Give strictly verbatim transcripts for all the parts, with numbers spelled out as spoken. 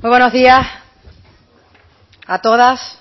Muy buenos días a todas,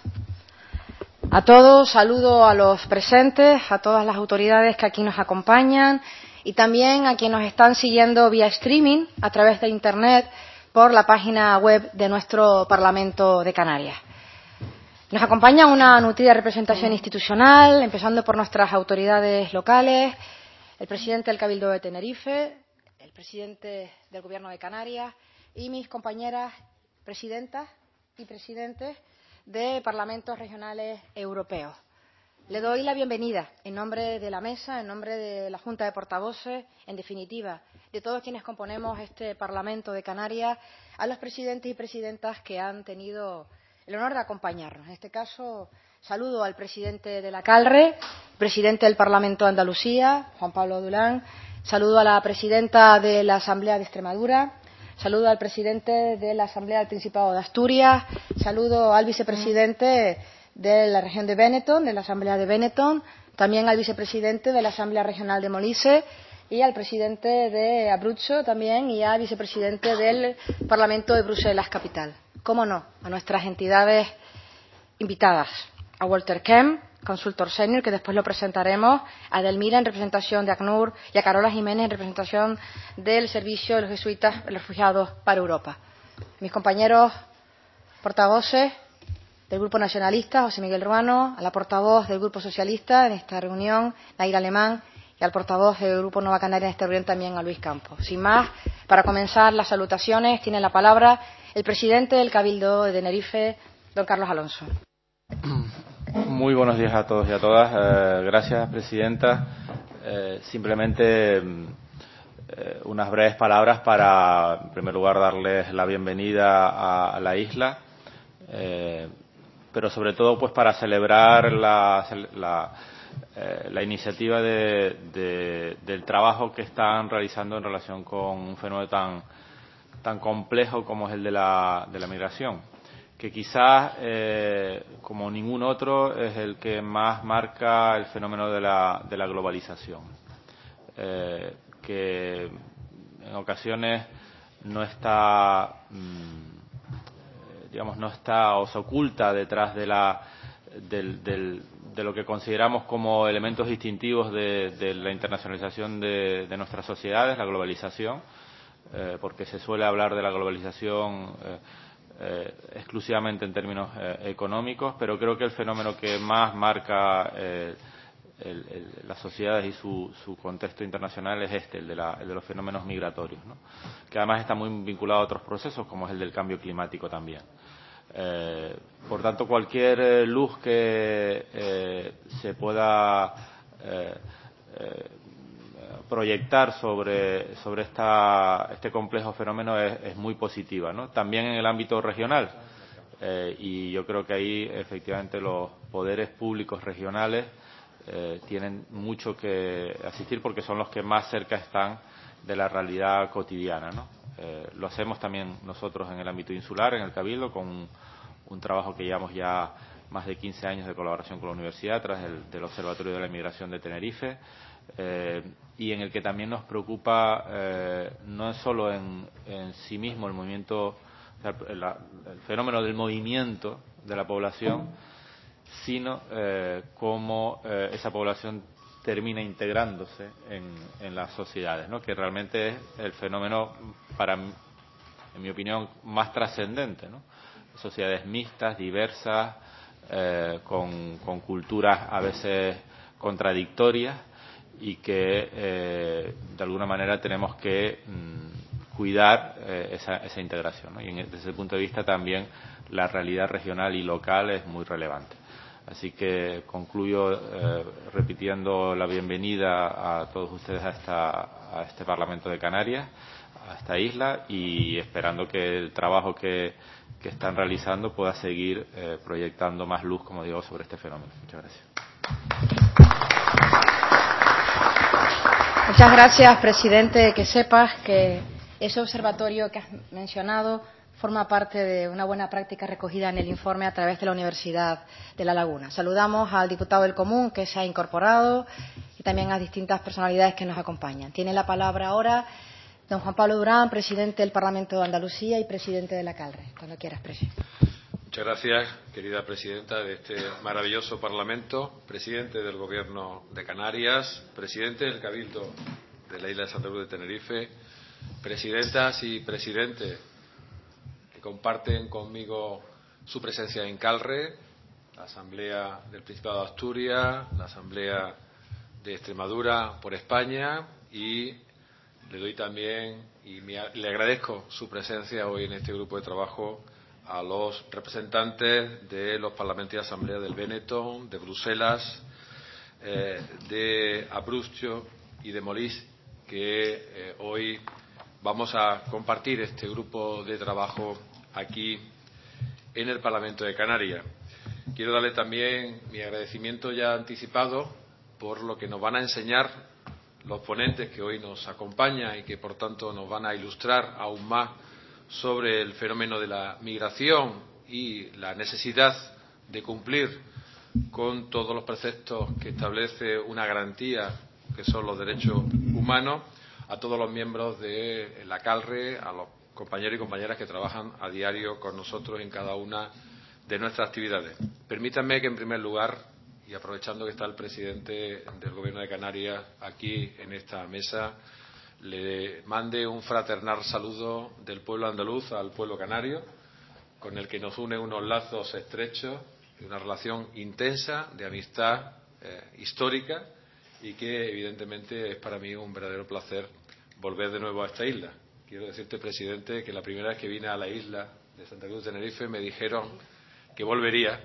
a todos. Saludo a los presentes, a todas las autoridades que aquí nos acompañan y también a quienes nos están siguiendo vía streaming a través de Internet por la página web de nuestro Parlamento de Canarias. Nos acompaña una nutrida representación institucional, empezando por nuestras autoridades locales, el presidente del Cabildo de Tenerife, el presidente del Gobierno de Canarias y mis compañeras presidentas y presidentes de parlamentos regionales europeos. Le doy la bienvenida en nombre de la mesa, en nombre de la Junta de Portavoces, en definitiva, de todos quienes componemos este Parlamento de Canarias, a los presidentes y presidentas que han tenido el honor de acompañarnos. En este caso, saludo al presidente de la CALRE, presidente del Parlamento de Andalucía, Juan Pablo Dulán, saludo a la presidenta de la Asamblea de Extremadura, saludo al presidente de la Asamblea del Principado de Asturias, saludo al vicepresidente de la región de Benetton, de la Asamblea de Benetton, también al vicepresidente de la Asamblea Regional de Molise y al presidente de Abruzzo también y al vicepresidente del Parlamento de Bruselas Capital. Cómo no, a nuestras entidades invitadas, a Walter Kemp, consultor senior, que después lo presentaremos, a Delmira en representación de ACNUR y a Carola Jiménez en representación del Servicio de los Jesuitas Refugiados para Europa. Mis compañeros portavoces del Grupo Nacionalista, José Miguel Ruano, a la portavoz del Grupo Socialista en esta reunión, Naira Alemán, y al portavoz del Grupo Nueva Canaria en esta reunión también, a Luis Campos. Sin más, para comenzar las salutaciones, tiene la palabra el presidente del Cabildo de Tenerife, don Carlos Alonso. Muy buenos días a todos y a todas. Eh, gracias, presidenta. Eh, simplemente eh, unas breves palabras para, en primer lugar, darles la bienvenida a, a la isla, eh, pero sobre todo pues para celebrar la, la, eh, la iniciativa de, de, del trabajo que están realizando en relación con un fenómeno tan, tan complejo como es el de la, de la migración, que quizás, eh, como ningún otro, es el que más marca el fenómeno de la, de la globalización, eh, que en ocasiones no está, mmm, digamos, no está o se oculta detrás de, la, del, del, de lo que consideramos como elementos distintivos de, de la internacionalización de, de nuestras sociedades, la globalización, eh, porque se suele hablar de la globalización eh, Eh, exclusivamente en términos eh, económicos, pero creo que el fenómeno que más marca eh, el, el, las sociedades y su, su contexto internacional es este, el de, la, el de los fenómenos migratorios, ¿no? Que además está muy vinculado a otros procesos, como es el del cambio climático también. Eh, por tanto, cualquier eh, luz que eh, se pueda eh, eh, proyectar sobre, sobre esta, este complejo fenómeno es, es muy positiva, ¿no? También en el ámbito regional, eh, y yo creo que ahí efectivamente los poderes públicos regionales eh, tienen mucho que asistir porque son los que más cerca están de la realidad cotidiana, ¿no? Eh, lo hacemos también nosotros en el ámbito insular, en el Cabildo, con un, un trabajo que llevamos ya más de quince años de colaboración con la universidad a través del, del Observatorio de la Inmigración de Tenerife, eh, y en el que también nos preocupa eh, no es solo en, en sí mismo el movimiento, o sea, el, el fenómeno del movimiento de la población, sino eh, cómo eh, esa población termina integrándose en, en las sociedades, ¿no? Que realmente es el fenómeno, para mí, en mi opinión, más trascendente, ¿no? Sociedades mixtas, diversas, eh, con, con culturas a veces contradictorias y que eh, de alguna manera tenemos que mmm, cuidar eh, esa, esa integración, ¿no? Y en, desde ese punto de vista también la realidad regional y local es muy relevante. Así que concluyo eh, repitiendo la bienvenida a todos ustedes a, esta, a este Parlamento de Canarias, a esta isla, y esperando que el trabajo que, que están realizando pueda seguir eh, proyectando más luz, como digo, sobre este fenómeno. Muchas gracias. Muchas gracias, presidente. Que sepas que ese observatorio que has mencionado forma parte de una buena práctica recogida en el informe a través de la Universidad de La Laguna. Saludamos al diputado del Común que se ha incorporado y también a distintas personalidades que nos acompañan. Tiene la palabra ahora Don Juan Pablo Durán, presidente del Parlamento de Andalucía y presidente de la CALRE. Cuando quieras, presidente. Muchas gracias, querida presidenta de este maravilloso Parlamento, presidente del Gobierno de Canarias, presidente del Cabildo de la isla de Santa Cruz de Tenerife, presidentas y presidentes que comparten conmigo su presencia en CALRE, la Asamblea del Principado de Asturias, la Asamblea de Extremadura por España, y le doy también y me, le agradezco su presencia hoy en este grupo de trabajo a los representantes de los parlamentos y asambleas del Benetton, de Bruselas, eh, de Abruzzo y de Molise, que eh, hoy vamos a compartir este grupo de trabajo aquí en el Parlamento de Canarias. Quiero darle también mi agradecimiento ya anticipado por lo que nos van a enseñar los ponentes que hoy nos acompañan y que, por tanto, nos van a ilustrar aún más sobre el fenómeno de la migración y la necesidad de cumplir con todos los preceptos que establece una garantía, que son los derechos humanos, a todos los miembros de la CALRE, a los compañeros y compañeras que trabajan a diario con nosotros en cada una de nuestras actividades. Permítanme que, en primer lugar, y aprovechando que está el presidente del Gobierno de Canarias aquí en esta mesa, le mande un fraternal saludo del pueblo andaluz al pueblo canario, con el que nos une unos lazos estrechos y una relación intensa de amistad eh, histórica, y que evidentemente es para mí un verdadero placer volver de nuevo a esta isla. Quiero decirte, presidente, que la primera vez que vine a la isla de Santa Cruz de Tenerife me dijeron que volvería,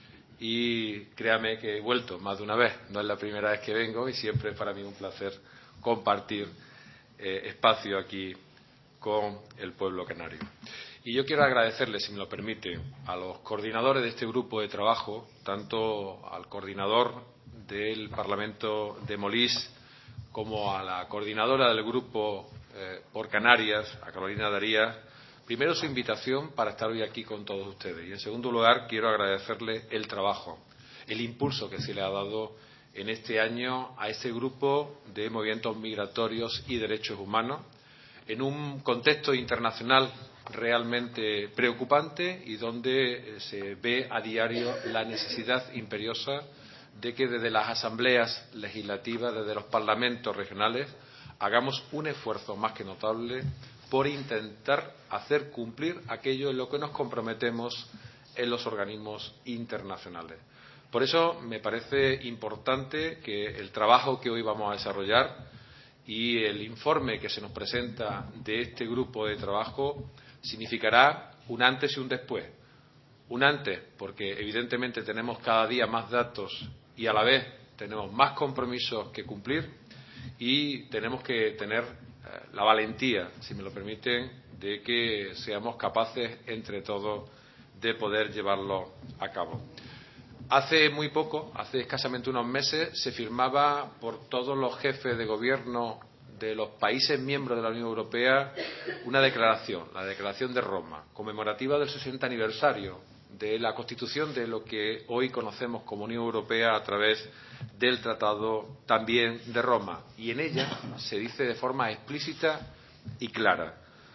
y créame que he vuelto más de una vez. No es la primera vez que vengo y siempre es para mí un placer compartir eh, espacio aquí con el pueblo canario. Y yo quiero agradecerle, si me lo permite, a los coordinadores de este grupo de trabajo, tanto al coordinador del Parlamento de Molise como a la coordinadora del grupo eh, por Canarias, a Carolina Darías, primero su invitación para estar hoy aquí con todos ustedes, y en segundo lugar quiero agradecerle el trabajo, el impulso que se le ha dado en este año a este grupo de movimientos migratorios y derechos humanos, en un contexto internacional realmente preocupante y donde se ve a diario la necesidad imperiosa de que desde las asambleas legislativas, desde los parlamentos regionales, hagamos un esfuerzo más que notable por intentar hacer cumplir aquello en lo que nos comprometemos en los organismos internacionales. Por eso me parece importante que el trabajo que hoy vamos a desarrollar y el informe que se nos presenta de este grupo de trabajo significará un antes y un después. Un antes porque evidentemente tenemos cada día más datos y a la vez tenemos más compromisos que cumplir, y tenemos que tener la valentía, si me lo permiten, de que seamos capaces entre todos de poder llevarlo a cabo. Hace muy poco, hace escasamente unos meses, se firmaba por todos los jefes de gobierno de los países miembros de la Unión Europea una declaración, la Declaración de Roma, conmemorativa del sesenta aniversario de la constitución de lo que hoy conocemos como Unión Europea a través del Tratado también de Roma. Y en ella se dice de forma explícita y clara: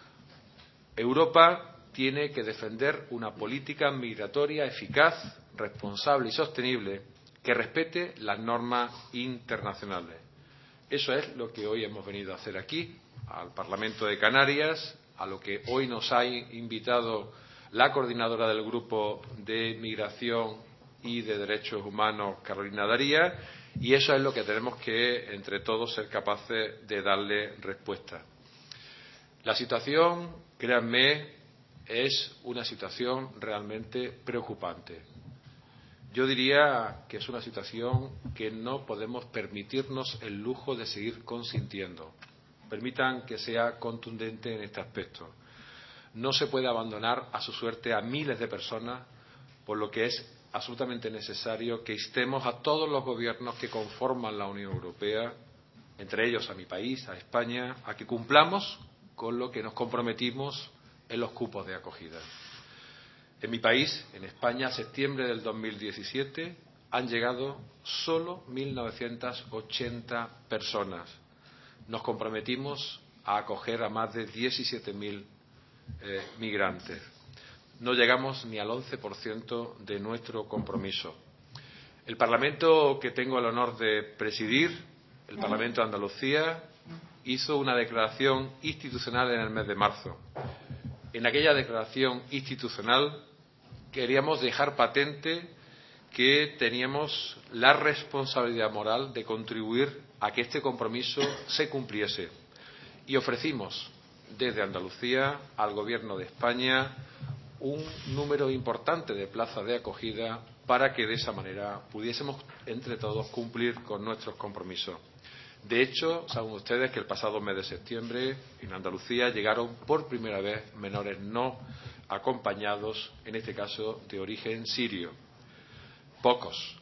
Europa tiene que defender una política migratoria eficaz, responsable y sostenible que respete las normas internacionales. Eso es lo que hoy hemos venido a hacer aquí, al Parlamento de Canarias, a lo que hoy nos ha invitado la coordinadora del Grupo de Migración y de Derechos Humanos, Carolina Darías, y eso es lo que tenemos que, entre todos, ser capaces de darle respuesta. La situación, créanme, es una situación realmente preocupante. Yo diría que es una situación que no podemos permitirnos el lujo de seguir consintiendo. Permitan que sea contundente en este aspecto. No se puede abandonar a su suerte a miles de personas, por lo que es absolutamente necesario que instemos a todos los gobiernos que conforman la Unión Europea, entre ellos a mi país, a España, a que cumplamos con lo que nos comprometimos en los cupos de acogida. En mi país, en España, a septiembre del dos mil diecisiete, han llegado solo mil novecientas ochenta personas. Nos comprometimos a acoger a más de diecisiete mil eh, migrantes. No llegamos ni al once por ciento de nuestro compromiso. El Parlamento que tengo el honor de presidir, el Parlamento de Andalucía, hizo una declaración institucional en el mes de marzo. En aquella declaración institucional queríamos dejar patente que teníamos la responsabilidad moral de contribuir a que este compromiso se cumpliese. Y ofrecimos desde Andalucía al Gobierno de España un número importante de plazas de acogida para que de esa manera pudiésemos entre todos cumplir con nuestros compromisos. De hecho, saben ustedes que el pasado mes de septiembre en Andalucía llegaron por primera vez menores no acompañados, en este caso de origen sirio. Pocos,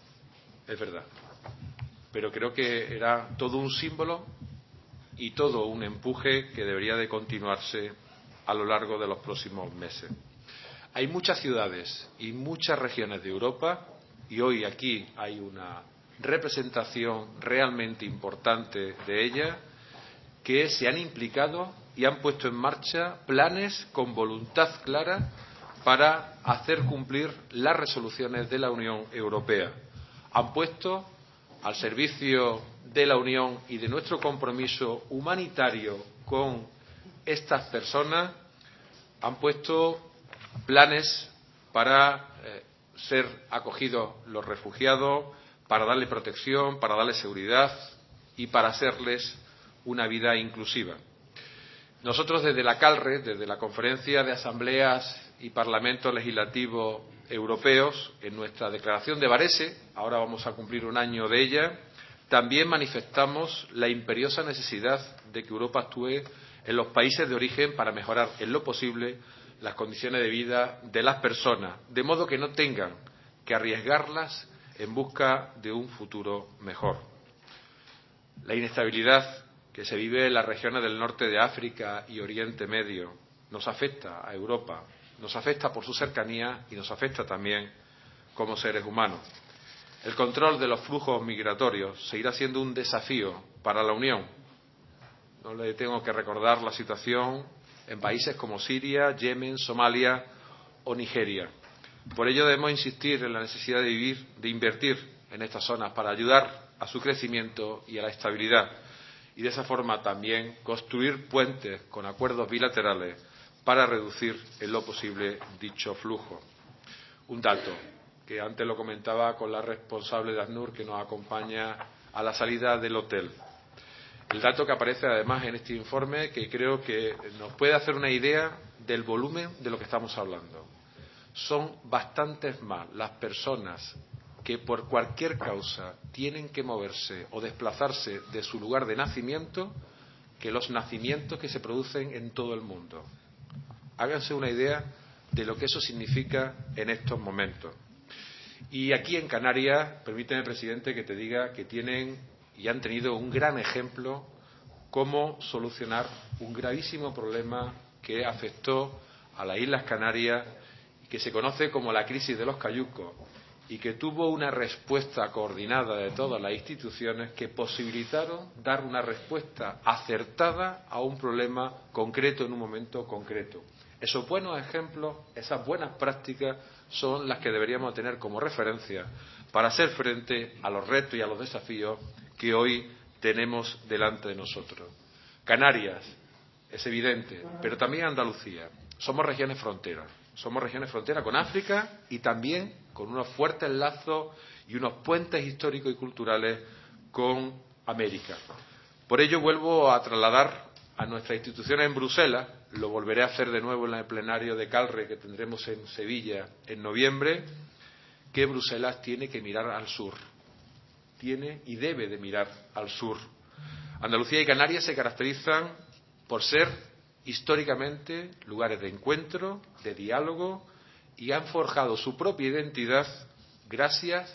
es verdad, pero creo que era todo un símbolo y todo un empuje que debería de continuarse a lo largo de los próximos meses. Hay muchas ciudades y muchas regiones de Europa, y hoy aquí hay una representación realmente importante de ellas, que se han implicado y han puesto en marcha planes con voluntad clara para hacer cumplir las resoluciones de la Unión Europea. Han puesto al servicio de la Unión y de nuestro compromiso humanitario con estas personas, han puesto planes para eh, ser acogidos los refugiados, para darle protección, para darle seguridad y para hacerles una vida inclusiva. Nosotros desde la CALRE, desde la Conferencia de Asambleas y Parlamentos Legislativos Europeos, en nuestra declaración de Varese, ahora vamos a cumplir un año de ella, también manifestamos la imperiosa necesidad de que Europa actúe en los países de origen para mejorar en lo posible las condiciones de vida de las personas, de modo que no tengan que arriesgarlas en busca de un futuro mejor. La inestabilidad que se vive en las regiones del norte de África y Oriente Medio nos afecta a Europa, nos afecta por su cercanía y nos afecta también como seres humanos. El control de los flujos migratorios seguirá siendo un desafío para la Unión. No le tengo que recordar la situación en países como Siria, Yemen, Somalia o Nigeria. Por ello debemos insistir en la necesidad de vivir, de invertir en estas zonas para ayudar a su crecimiento y a la estabilidad, y de esa forma también construir puentes con acuerdos bilaterales para reducir en lo posible dicho flujo. Un dato que antes lo comentaba con la responsable de ACNUR que nos acompaña a la salida del hotel. El dato que aparece además en este informe, que creo que nos puede hacer una idea del volumen de lo que estamos hablando. Son bastantes más las personas que por cualquier causa tienen que moverse o desplazarse de su lugar de nacimiento que los nacimientos que se producen en todo el mundo. Háganse una idea de lo que eso significa en estos momentos. Y aquí en Canarias, permíteme, presidente, que te diga que tienen y han tenido un gran ejemplo cómo solucionar un gravísimo problema que afectó a las Islas Canarias y que se conoce como la crisis de los cayucos y que tuvo una respuesta coordinada de todas las instituciones que posibilitaron dar una respuesta acertada a un problema concreto en un momento concreto. Esos buenos ejemplos, esas buenas prácticas son las que deberíamos tener como referencia para hacer frente a los retos y a los desafíos que hoy tenemos delante de nosotros. Canarias, es evidente, pero también Andalucía. Somos regiones fronteras. Somos regiones frontera con África y también con unos fuertes lazos y unos puentes históricos y culturales con América. Por ello vuelvo a trasladar a nuestras instituciones en Bruselas, lo volveré a hacer de nuevo en el plenario de CALRE que tendremos en Sevilla en noviembre, que Bruselas tiene que mirar al sur. Tiene y debe de mirar al sur. Andalucía y Canarias se caracterizan por ser históricamente lugares de encuentro, de diálogo, y han forjado su propia identidad gracias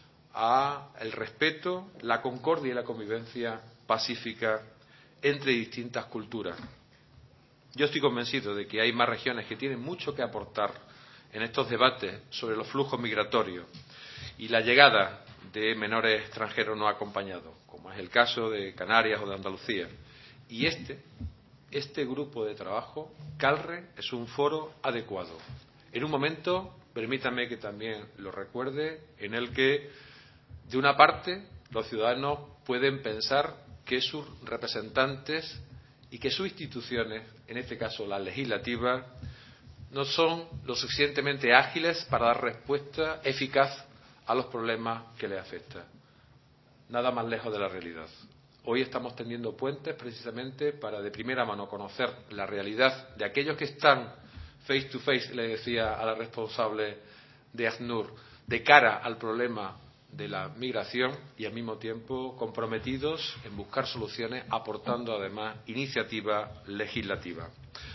al respeto, la concordia y la convivencia pacífica entre distintas culturas. Yo estoy convencido de que hay más regiones que tienen mucho que aportar en estos debates sobre los flujos migratorios y la llegada de menores extranjeros no acompañados, como es el caso de Canarias o de Andalucía. Y este, este grupo de trabajo, CALRE, es un foro adecuado. En un momento, permítame que también lo recuerde, en el que, de una parte, los ciudadanos pueden pensar que sus representantes y que sus instituciones, en este caso la legislativa, no son lo suficientemente ágiles para dar respuesta eficaz a los problemas que les afectan. Nada más lejos de la realidad. Hoy estamos tendiendo puentes precisamente para de primera mano conocer la realidad de aquellos que están face to face, le decía a la responsable de ACNUR, de cara al problema de la migración y al mismo tiempo comprometidos en buscar soluciones, aportando además iniciativa legislativa.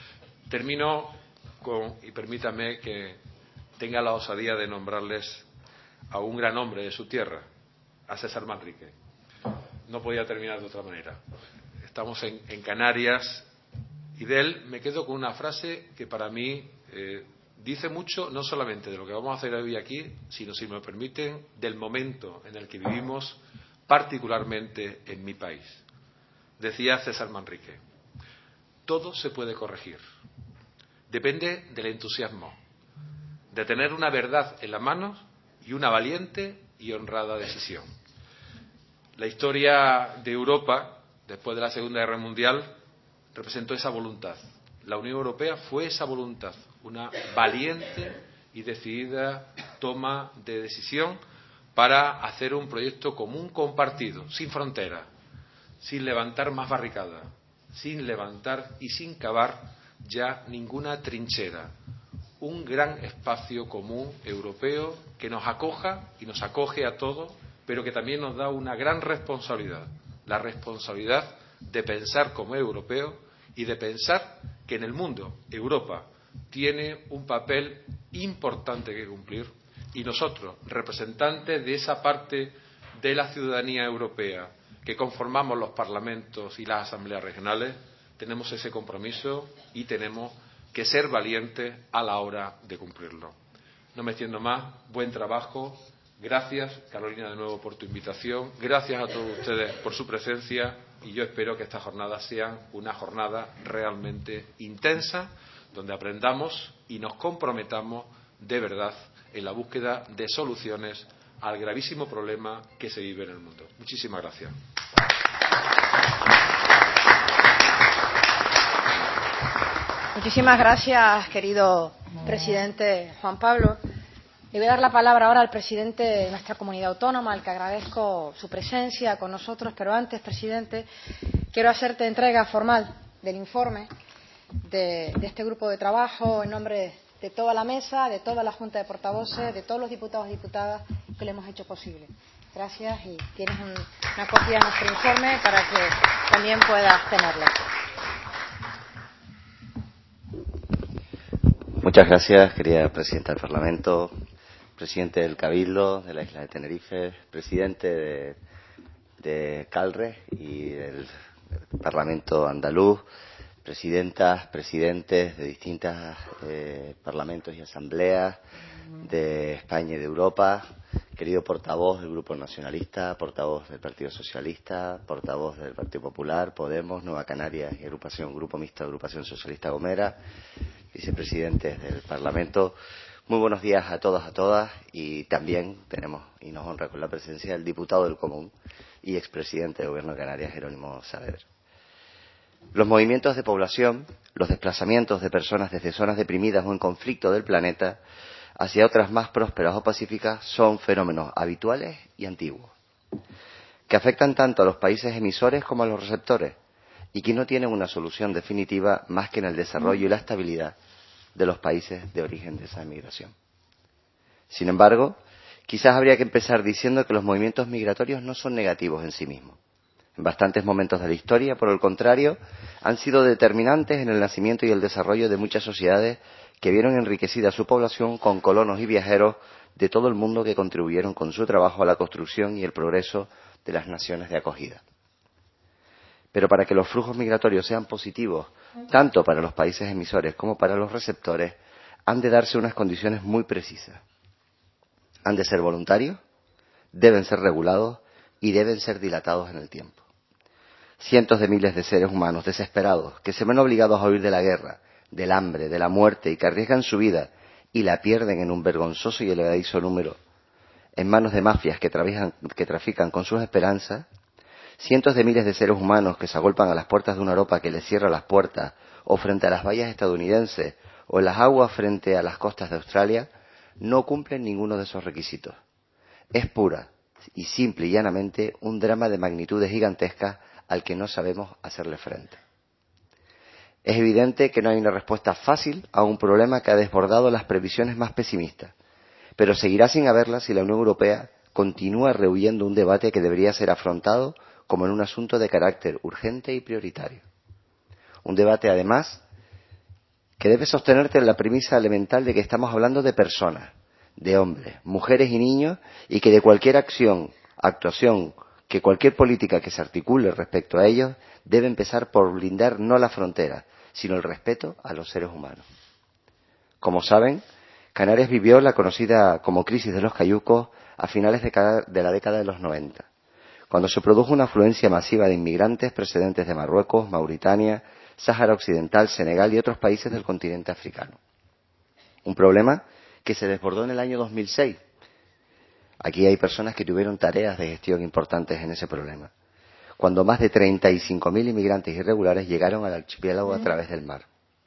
Termino con, y permítame que tenga la osadía de nombrarles a un gran hombre de su tierra, a César Manrique. No podía terminar de otra manera. Estamos en, en Canarias y de él me quedo con una frase que para mí eh, dice mucho, no solamente de lo que vamos a hacer hoy aquí, sino, si me lo permiten, del momento en el que vivimos, particularmente en mi país. Decía César Manrique: todo se puede corregir. Depende del entusiasmo, de tener una verdad en la mano y una valiente y honrada decisión. La historia de Europa, después de la Segunda Guerra Mundial, representó esa voluntad. La Unión Europea fue esa voluntad, una valiente y decidida toma de decisión para hacer un proyecto común compartido, sin fronteras, sin levantar más barricadas, sin levantar y sin cavar ya ninguna trinchera. Un gran espacio común europeo que nos acoja y nos acoge a todos, pero que también nos da una gran responsabilidad, la responsabilidad de pensar como europeos y de pensar que en el mundo Europa tiene un papel importante que cumplir, y nosotros, representantes de esa parte de la ciudadanía europea que conformamos los parlamentos y las asambleas regionales, tenemos ese compromiso y tenemos que ser valientes a la hora de cumplirlo. No me extiendo más. Buen trabajo. Gracias, Carolina, de nuevo por tu invitación. Gracias a todos ustedes por su presencia, y yo espero que estas jornadas sean una jornada realmente intensa, donde aprendamos y nos comprometamos de verdad en la búsqueda de soluciones al gravísimo problema que se vive en el mundo. Muchísimas gracias. Muchísimas gracias, querido presidente Juan Pablo. Le voy a dar la palabra ahora al presidente de nuestra comunidad autónoma, al que agradezco su presencia con nosotros, pero antes, presidente, quiero hacerte entrega formal del informe de, de este grupo de trabajo en nombre de toda la mesa, de toda la Junta de Portavoces, de todos los diputados y diputadas que le hemos hecho posible. Gracias, y tienes un, una copia de nuestro informe para que también puedas tenerla. Muchas gracias, querida presidenta del Parlamento, presidente del Cabildo de la isla de Tenerife, presidente de, de CALRE y del Parlamento andaluz, presidentas, presidentes de distintos eh, parlamentos y asambleas de España y de Europa, querido portavoz del Grupo Nacionalista, portavoz del Partido Socialista, portavoz del Partido Popular, Podemos, Nueva Canarias y agrupación Grupo Mixto, Agrupación Socialista Gomera, vicepresidentes del Parlamento. Muy buenos días a todas, a todas, y también tenemos y nos honra con la presencia del diputado del Común y expresidente del Gobierno de Canarias, Jerónimo Saavedra. Los movimientos de población, los desplazamientos de personas desde zonas deprimidas o en conflicto del planeta hacia otras más prósperas o pacíficas son fenómenos habituales y antiguos, que afectan tanto a los países emisores como a los receptores, y que no tienen una solución definitiva más que en el desarrollo y la estabilidad de los países de origen de esa migración. Sin embargo, quizás habría que empezar diciendo que los movimientos migratorios no son negativos en sí mismos. En bastantes momentos de la historia, por el contrario, han sido determinantes en el nacimiento y el desarrollo de muchas sociedades que vieron enriquecida su población con colonos y viajeros de todo el mundo que contribuyeron con su trabajo a la construcción y el progreso de las naciones de acogida. Pero para que los flujos migratorios sean positivos, tanto para los países emisores como para los receptores, han de darse unas condiciones muy precisas. Han de ser voluntarios, deben ser regulados y deben ser dilatados en el tiempo. cientos de miles de seres humanos desesperados que se ven obligados a huir de la guerra, del hambre, de la muerte y que arriesgan su vida y la pierden en un vergonzoso y elevadizo número en manos de mafias que trafican, que trafican con sus esperanzas, cientos de miles de seres humanos que se agolpan a las puertas de una Europa que les cierra las puertas, o frente a las vallas estadounidenses, o en las aguas frente a las costas de Australia, no cumplen ninguno de esos requisitos. Es pura y simple y llanamente un drama de magnitudes gigantescas al que no sabemos hacerle frente. Es evidente que no hay una respuesta fácil a un problema que ha desbordado las previsiones más pesimistas, pero seguirá sin haberla si la Unión Europea continúa rehuyendo un debate que debería ser afrontado como en un asunto de carácter urgente y prioritario. Un debate, además, que debe sostenerse en la premisa elemental de que estamos hablando de personas, de hombres, mujeres y niños, y que de cualquier acción, actuación, que cualquier política que se articule respecto a ellos debe empezar por blindar no la frontera, sino el respeto a los seres humanos. Como saben, Canarias vivió la conocida como crisis de los cayucos a finales de, cada, de la década de los noventa, cuando se produjo una afluencia masiva de inmigrantes procedentes de Marruecos, Mauritania, Sáhara Occidental, Senegal y otros países del continente africano. Un problema que se desbordó en el año dos mil seis. Aquí hay personas que tuvieron tareas de gestión importantes en ese problema, cuando más de treinta y cinco mil inmigrantes irregulares llegaron al archipiélago a través del mar.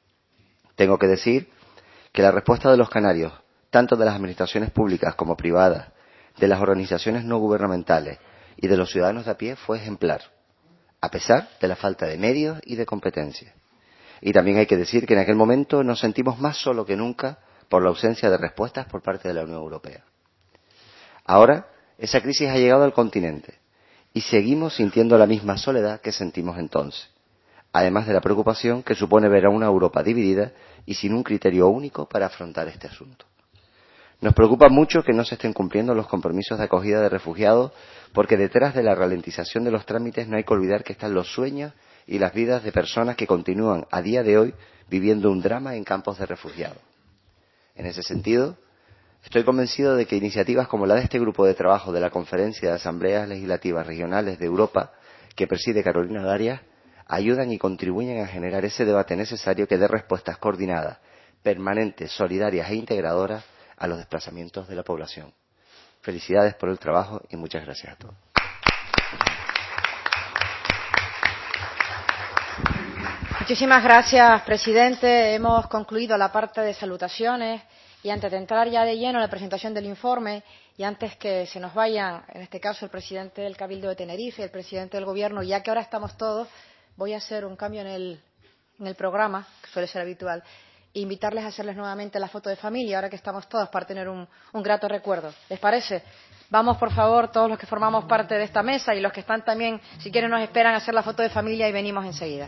Tengo que decir que la respuesta de los canarios, tanto de las administraciones públicas como privadas, de las organizaciones no gubernamentales y de los ciudadanos de a pie fue ejemplar, a pesar de la falta de medios y de competencia. Y también hay que decir que en aquel momento nos sentimos más solos que nunca por la ausencia de respuestas por parte de la Unión Europea. Ahora, esa crisis ha llegado al continente y seguimos sintiendo la misma soledad que sentimos entonces, además de la preocupación que supone ver a una Europa dividida y sin un criterio único para afrontar este asunto. Nos preocupa mucho que no se estén cumpliendo los compromisos de acogida de refugiados, porque detrás de la ralentización de los trámites no hay que olvidar que están los sueños y las vidas de personas que continúan a día de hoy viviendo un drama en campos de refugiados. En ese sentido, estoy convencido de que iniciativas como la de este grupo de trabajo de la Conferencia de Asambleas Legislativas Regionales de Europa, que preside Carolina Darias, ayudan y contribuyen a generar ese debate necesario que dé respuestas coordinadas, permanentes, solidarias e integradoras a los desplazamientos de la población. Felicidades por el trabajo y muchas gracias a todos. Muchísimas gracias, presidente. Hemos concluido la parte de salutaciones y antes de entrar ya de lleno en la presentación del informe y antes que se nos vayan, en este caso, el presidente del Cabildo de Tenerife y el presidente del Gobierno, ya que ahora estamos todos, voy a hacer un cambio en el, en el programa, que suele ser habitual, e invitarles a hacerles nuevamente la foto de familia, ahora que estamos todos, para tener un, un grato recuerdo. ¿Les parece? Vamos, por favor, todos los que formamos parte de esta mesa y los que están también, si quieren, nos esperan a hacer la foto de familia y venimos enseguida.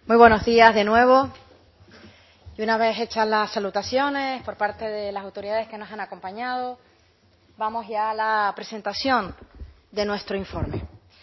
Muy buenos días de nuevo. Y una vez hechas las salutaciones por parte de las autoridades que nos han acompañado, vamos ya a la presentación de nuestro informe.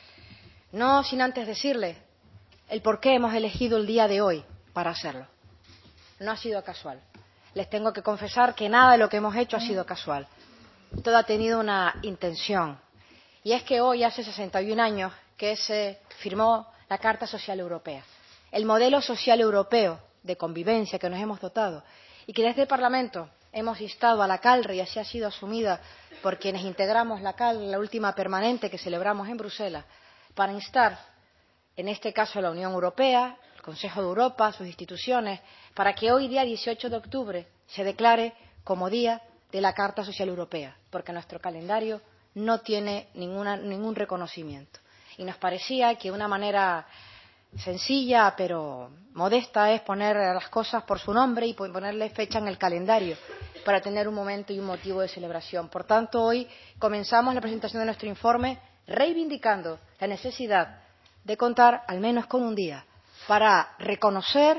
No sin antes decirle el por qué hemos elegido el día de hoy para hacerlo. No ha sido casual. Les tengo que confesar que nada de lo que hemos hecho ha sido casual. Todo ha tenido una intención. Y es que hoy, hace sesenta y un años, que se firmó la Carta Social Europea, el modelo social europeo de convivencia que nos hemos dotado y que desde el Parlamento hemos instado a la CALRE, y así ha sido asumida por quienes integramos la CALRE, la última permanente que celebramos en Bruselas, para instar, en este caso a la Unión Europea, el Consejo de Europa, sus instituciones, para que hoy, día dieciocho de octubre, se declare como Día de la Carta Social Europea, porque nuestro calendario no tiene ninguna, ningún reconocimiento. Y nos parecía que una manera sencilla pero modesta es poner las cosas por su nombre y ponerle fecha en el calendario para tener un momento y un motivo de celebración. Por tanto, hoy comenzamos la presentación de nuestro informe reivindicando la necesidad de contar al menos con un día para reconocer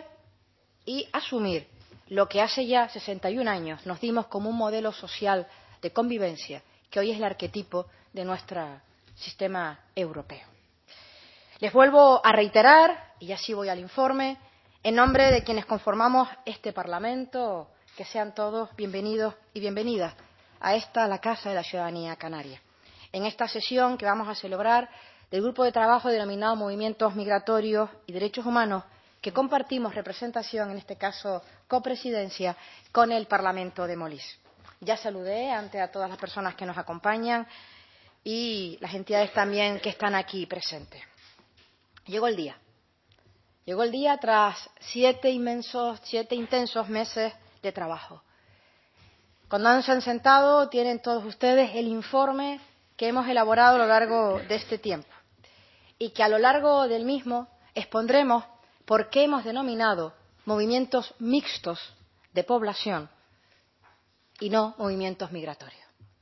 y asumir lo que hace ya sesenta y un años nos dimos como un modelo social de convivencia que hoy es el arquetipo de nuestro sistema europeo. Les vuelvo a reiterar, y así voy al informe, en nombre de quienes conformamos este Parlamento, que sean todos bienvenidos y bienvenidas a esta, la Casa de la Ciudadanía Canaria. En esta sesión que vamos a celebrar del Grupo de Trabajo denominado Movimientos Migratorios y Derechos Humanos, que compartimos representación, en este caso copresidencia, con el Parlamento de Molise. Ya saludé ante a todas las personas que nos acompañan y las entidades también que están aquí presentes. Llegó el día. Llegó el día tras siete inmensos, siete intensos meses de trabajo. Cuando se han sentado, tienen todos ustedes el informe que hemos elaborado a lo largo de este tiempo y que a lo largo del mismo expondremos por qué hemos denominado movimientos mixtos de población y no movimientos migratorios.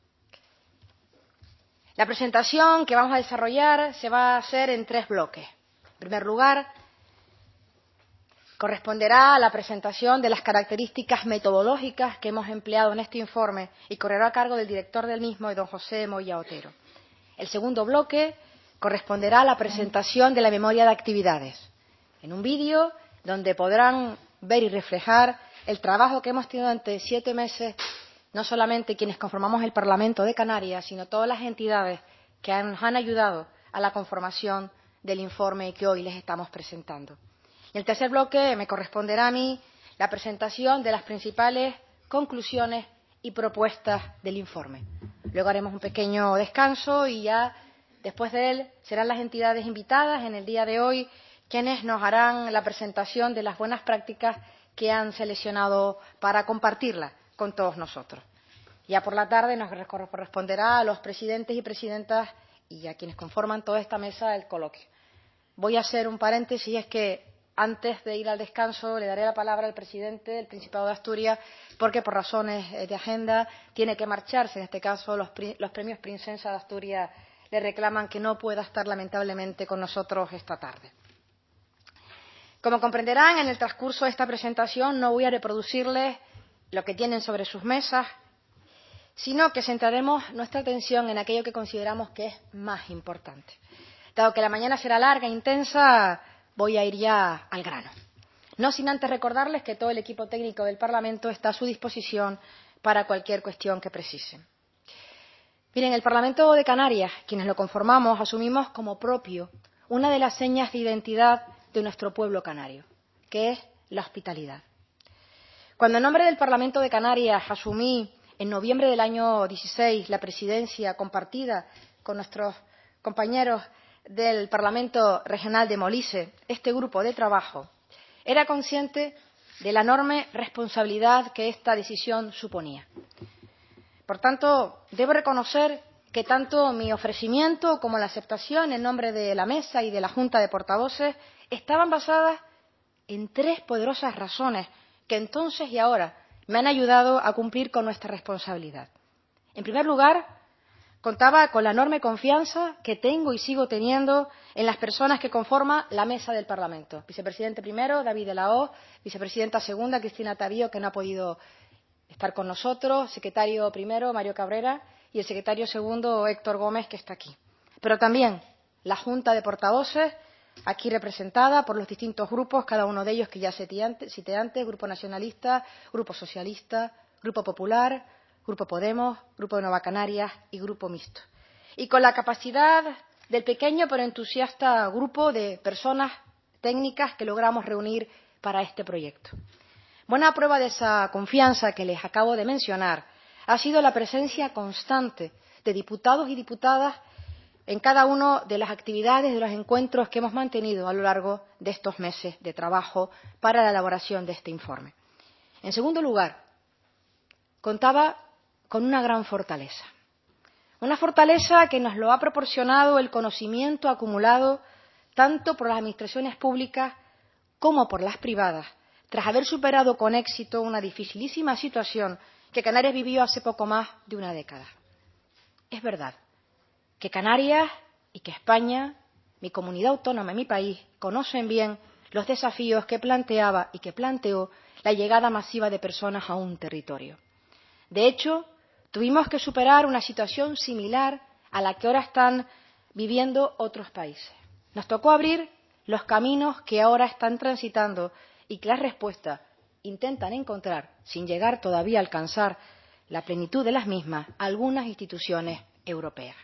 La presentación que vamos a desarrollar se va a hacer en tres bloques. En primer lugar, corresponderá a la presentación de las características metodológicas que hemos empleado en este informe y correrá a cargo del director del mismo, don José Moya Otero. El segundo bloque corresponderá a la presentación de la memoria de actividades, en un vídeo donde podrán ver y reflejar el trabajo que hemos tenido durante siete meses, no solamente quienes conformamos el Parlamento de Canarias, sino todas las entidades que nos han ayudado a la conformación del informe que hoy les estamos presentando. En el tercer bloque me corresponderá a mí la presentación de las principales conclusiones y propuestas del informe. Luego haremos un pequeño descanso y ya después de él serán las entidades invitadas en el día de hoy quienes nos harán la presentación de las buenas prácticas que han seleccionado para compartirlas con todos nosotros. Ya por la tarde nos corresponderá a los presidentes y presidentas y a quienes conforman toda esta mesa el coloquio. Voy a hacer un paréntesis, es que antes de ir al descanso le daré la palabra al presidente del Principado de Asturias porque por razones de agenda tiene que marcharse. En este caso los, los premios Princesa de Asturias le reclaman que no pueda estar lamentablemente con nosotros esta tarde. Como comprenderán, en el transcurso de esta presentación no voy a reproducirles lo que tienen sobre sus mesas, sino que centraremos nuestra atención en aquello que consideramos que es más importante. Dado que la mañana será larga e intensa, voy a ir ya al grano. No sin antes recordarles que todo el equipo técnico del Parlamento está a su disposición para cualquier cuestión que precisen. Miren, el Parlamento de Canarias, quienes lo conformamos, asumimos como propio una de las señas de identidad de nuestro pueblo canario, que es la hospitalidad. Cuando en nombre del Parlamento de Canarias asumí en noviembre del año dieciséis la presidencia compartida con nuestros compañeros del Parlamento Regional de Molise, este grupo de trabajo, era consciente de la enorme responsabilidad que esta decisión suponía. Por tanto, debo reconocer que tanto mi ofrecimiento como la aceptación en nombre de la mesa y de la Junta de Portavoces estaban basadas en tres poderosas razones que entonces y ahora me han ayudado a cumplir con nuestra responsabilidad. En primer lugar, Contaba con la enorme confianza que tengo y sigo teniendo en las personas que conforman la mesa del Parlamento. Vicepresidente primero, David de la O, vicepresidenta segunda, Cristina Tavío, que no ha podido estar con nosotros, secretario primero, Mario Cabrera, y el secretario segundo, Héctor Gómez, que está aquí. Pero también la Junta de Portavoces, aquí representada por los distintos grupos, cada uno de ellos que ya cité antes, Grupo Nacionalista, Grupo Socialista, Grupo Popular, Grupo Podemos, Grupo de Nueva Canarias y Grupo Mixto. Y con la capacidad del pequeño pero entusiasta grupo de personas técnicas que logramos reunir para este proyecto. Buena prueba de esa confianza que les acabo de mencionar ha sido la presencia constante de diputados y diputadas en cada una de las actividades de los encuentros que hemos mantenido a lo largo de estos meses de trabajo para la elaboración de este informe. En segundo lugar, contaba con una gran fortaleza. Una fortaleza que nos lo ha proporcionado el conocimiento acumulado tanto por las administraciones públicas como por las privadas, tras haber superado con éxito una dificilísima situación que Canarias vivió hace poco más de una década. Es verdad que Canarias y que España, mi comunidad autónoma, mi país, conocen bien los desafíos que planteaba y que planteó la llegada masiva de personas a un territorio. De hecho, tuvimos que superar una situación similar a la que ahora están viviendo otros países. Nos tocó abrir los caminos que ahora están transitando y que las respuestas intentan encontrar, sin llegar todavía a alcanzar la plenitud de las mismas, algunas instituciones europeas.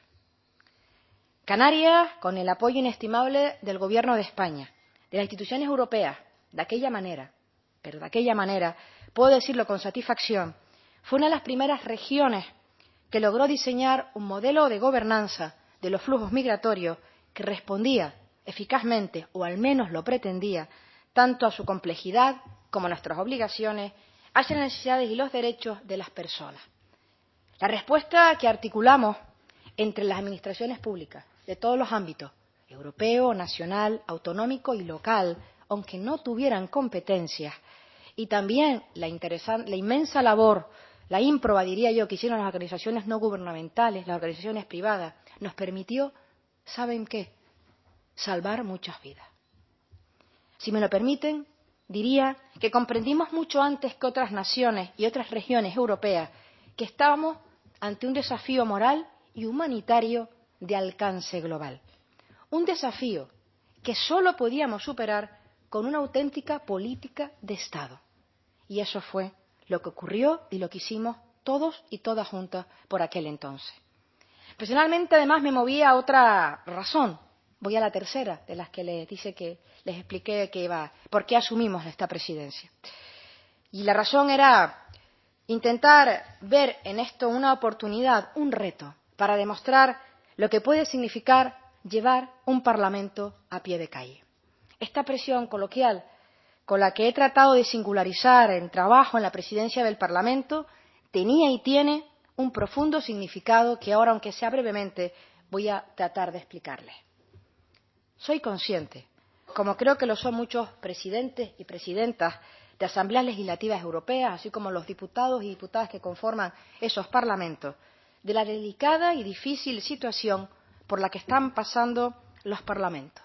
Canarias, con el apoyo inestimable del Gobierno de España, de las instituciones europeas, de aquella manera, pero de aquella manera, puedo decirlo con satisfacción, fue una de las primeras regiones que logró diseñar un modelo de gobernanza de los flujos migratorios que respondía eficazmente, o al menos lo pretendía, tanto a su complejidad como a nuestras obligaciones, hacia las necesidades y los derechos de las personas. La respuesta que articulamos entre las administraciones públicas de todos los ámbitos, europeo, nacional, autonómico y local, aunque no tuvieran competencias, y también la, la inmensa labor, la ímproba, diría yo, que hicieron las organizaciones no gubernamentales, las organizaciones privadas, nos permitió, ¿saben qué?, salvar muchas vidas. Si me lo permiten, diría que comprendimos mucho antes que otras naciones y otras regiones europeas que estábamos ante un desafío moral y humanitario de alcance global. Un desafío que solo podíamos superar con una auténtica política de Estado. Y eso fue lo que ocurrió y lo que hicimos todos y todas juntas por aquel entonces. Personalmente, además, me movía a otra razón. Voy a la tercera de las que les dice que les expliqué que iba, por qué asumimos esta presidencia. Y la razón era intentar ver en esto una oportunidad, un reto, para demostrar lo que puede significar llevar un Parlamento a pie de calle. Esta expresión coloquial con la que he tratado de singularizar el trabajo en la presidencia del Parlamento tenía y tiene un profundo significado que ahora, aunque sea brevemente, voy a tratar de explicarles. Soy consciente, como creo que lo son muchos presidentes y presidentas de asambleas legislativas europeas, así como los diputados y diputadas que conforman esos parlamentos, de la delicada y difícil situación por la que están pasando los parlamentos.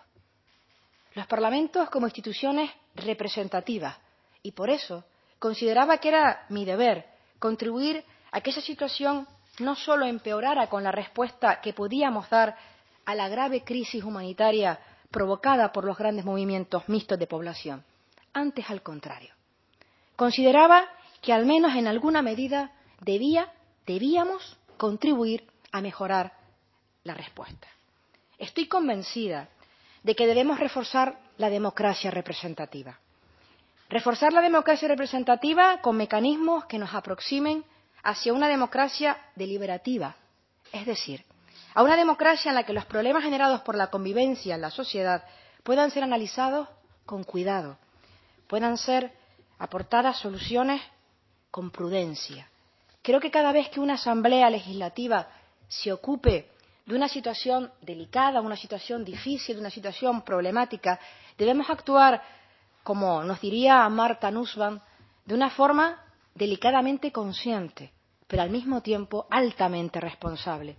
Los parlamentos como instituciones representativas, y por eso consideraba que era mi deber contribuir a que esa situación no solo empeorara con la respuesta que podíamos dar a la grave crisis humanitaria provocada por los grandes movimientos mixtos de población. Antes, al contrario. Consideraba que al menos en alguna medida debía, debíamos contribuir a mejorar la respuesta. Estoy convencida de que debemos reforzar la democracia representativa. Reforzar la democracia representativa con mecanismos que nos aproximen hacia una democracia deliberativa, es decir, a una democracia en la que los problemas generados por la convivencia en la sociedad puedan ser analizados con cuidado, puedan ser aportadas soluciones con prudencia. Creo que cada vez que una asamblea legislativa se ocupe de una situación delicada, una situación difícil, una situación problemática, debemos actuar, como nos diría Marta Nussbaum, de una forma delicadamente consciente, pero al mismo tiempo altamente responsable.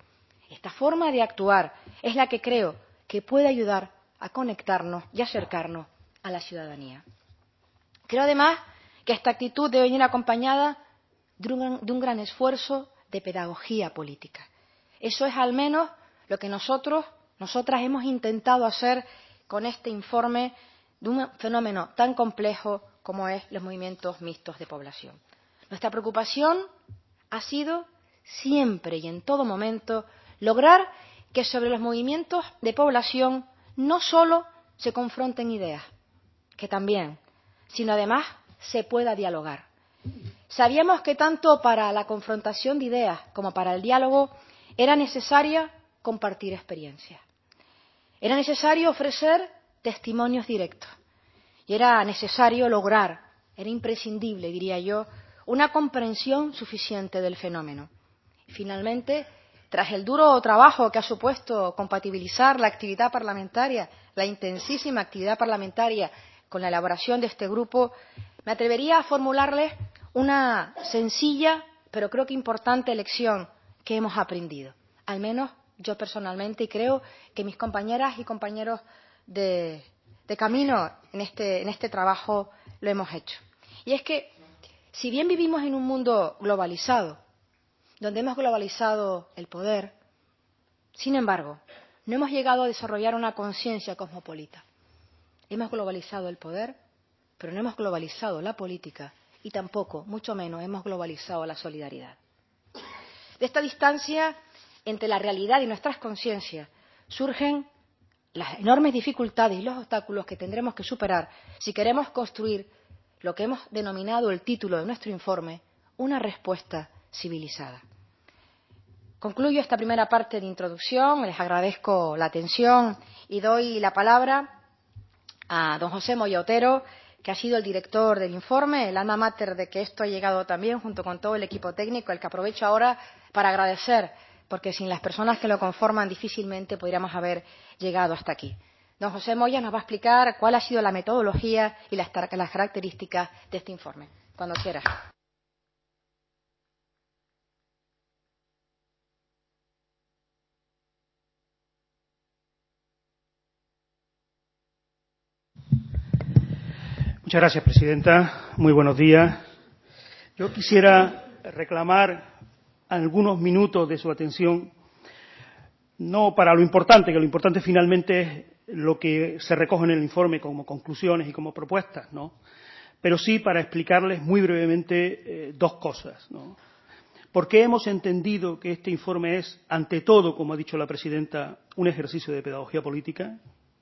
Esta forma de actuar es la que creo que puede ayudar a conectarnos y acercarnos a la ciudadanía. Creo además que esta actitud debe venir acompañada de un, de un gran esfuerzo de pedagogía política. Eso es al menos lo que nosotros, nosotras hemos intentado hacer con este informe de un fenómeno tan complejo como es los movimientos mixtos de población. Nuestra preocupación ha sido siempre y en todo momento lograr que sobre los movimientos de población no solo se confronten ideas, que también, sino además se pueda dialogar. Sabíamos que tanto para la confrontación de ideas como para el diálogo era necesaria compartir experiencias. Era necesario ofrecer testimonios directos y era necesario lograr, era imprescindible, diría yo, una comprensión suficiente del fenómeno. Finalmente, tras el duro trabajo que ha supuesto compatibilizar la actividad parlamentaria, la intensísima actividad parlamentaria, con la elaboración de este grupo, me atrevería a formularles una sencilla, pero creo que importante lección que hemos aprendido. Al menos yo personalmente, y creo que mis compañeras y compañeros de, de camino en este, en este trabajo lo hemos hecho. Y es que, si bien vivimos en un mundo globalizado, donde hemos globalizado el poder, sin embargo, no hemos llegado a desarrollar una conciencia cosmopolita. Hemos globalizado el poder, pero no hemos globalizado la política y tampoco, mucho menos, hemos globalizado la solidaridad. De esta distancia entre la realidad y nuestras conciencias surgen las enormes dificultades y los obstáculos que tendremos que superar si queremos construir lo que hemos denominado el título de nuestro informe, una respuesta civilizada. Concluyo esta primera parte de introducción, les agradezco la atención y doy la palabra a don José Moya Otero, que ha sido el director del informe, el alma mater de que esto ha llegado también, junto con todo el equipo técnico, el que aprovecho ahora para agradecer, porque sin las personas que lo conforman difícilmente podríamos haber llegado hasta aquí. Don José Moya nos va a explicar cuál ha sido la metodología y las, las características de este informe. Cuando quiera. Muchas gracias, presidenta. Muy buenos días. Yo quisiera reclamar algunos minutos de su atención, no para lo importante, que lo importante finalmente es lo que se recoge en el informe como conclusiones y como propuestas, ¿no? Pero sí para explicarles muy brevemente eh, dos cosas, ¿no? ¿Por qué hemos entendido que este informe es, ante todo, como ha dicho la presidenta, un ejercicio de pedagogía política?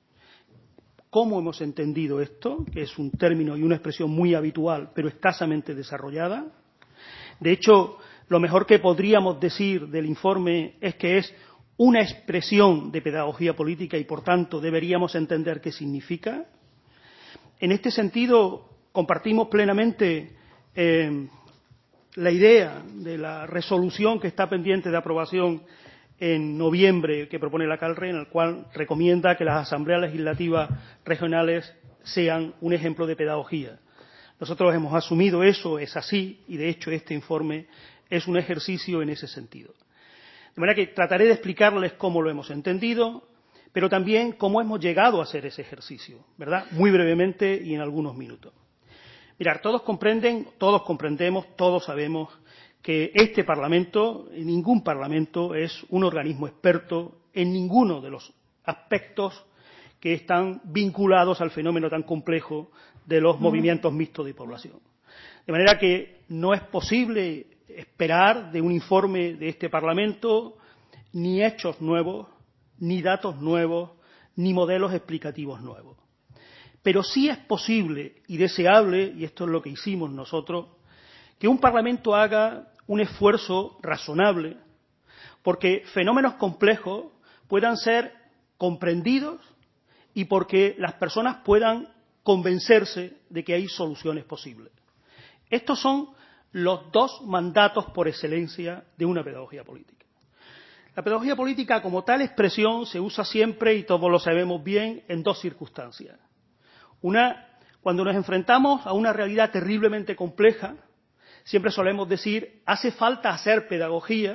¿Cómo hemos entendido esto? Que es un término y una expresión muy habitual, pero escasamente desarrollada. De hecho, lo mejor que podríamos decir del informe es que es una expresión de pedagogía política y, por tanto, deberíamos entender qué significa. En este sentido, compartimos plenamente eh, la idea de la resolución que está pendiente de aprobación en noviembre que propone la CALRE, en el cual recomienda que las asambleas legislativas regionales sean un ejemplo de pedagogía. Nosotros hemos asumido eso, es así, y de hecho este informe es un ejercicio en ese sentido. De manera que trataré de explicarles cómo lo hemos entendido, pero también cómo hemos llegado a hacer ese ejercicio, ¿verdad? Muy brevemente y en algunos minutos. Mirad, todos comprenden, todos comprendemos, todos sabemos que este Parlamento, ningún Parlamento, es un organismo experto en ninguno de los aspectos que están vinculados al fenómeno tan complejo de los movimientos mixtos de población. De manera que no es posible esperar de un informe de este Parlamento ni hechos nuevos, ni datos nuevos, ni modelos explicativos nuevos. Pero sí es posible y deseable, y esto es lo que hicimos nosotros, que un Parlamento haga un esfuerzo razonable porque fenómenos complejos puedan ser comprendidos y porque las personas puedan convencerse de que hay soluciones posibles. Estos son los dos mandatos por excelencia de una pedagogía política. La pedagogía política como tal expresión se usa siempre, y todos lo sabemos bien, en dos circunstancias. Una, cuando nos enfrentamos a una realidad terriblemente compleja, siempre solemos decir, hace falta hacer pedagogía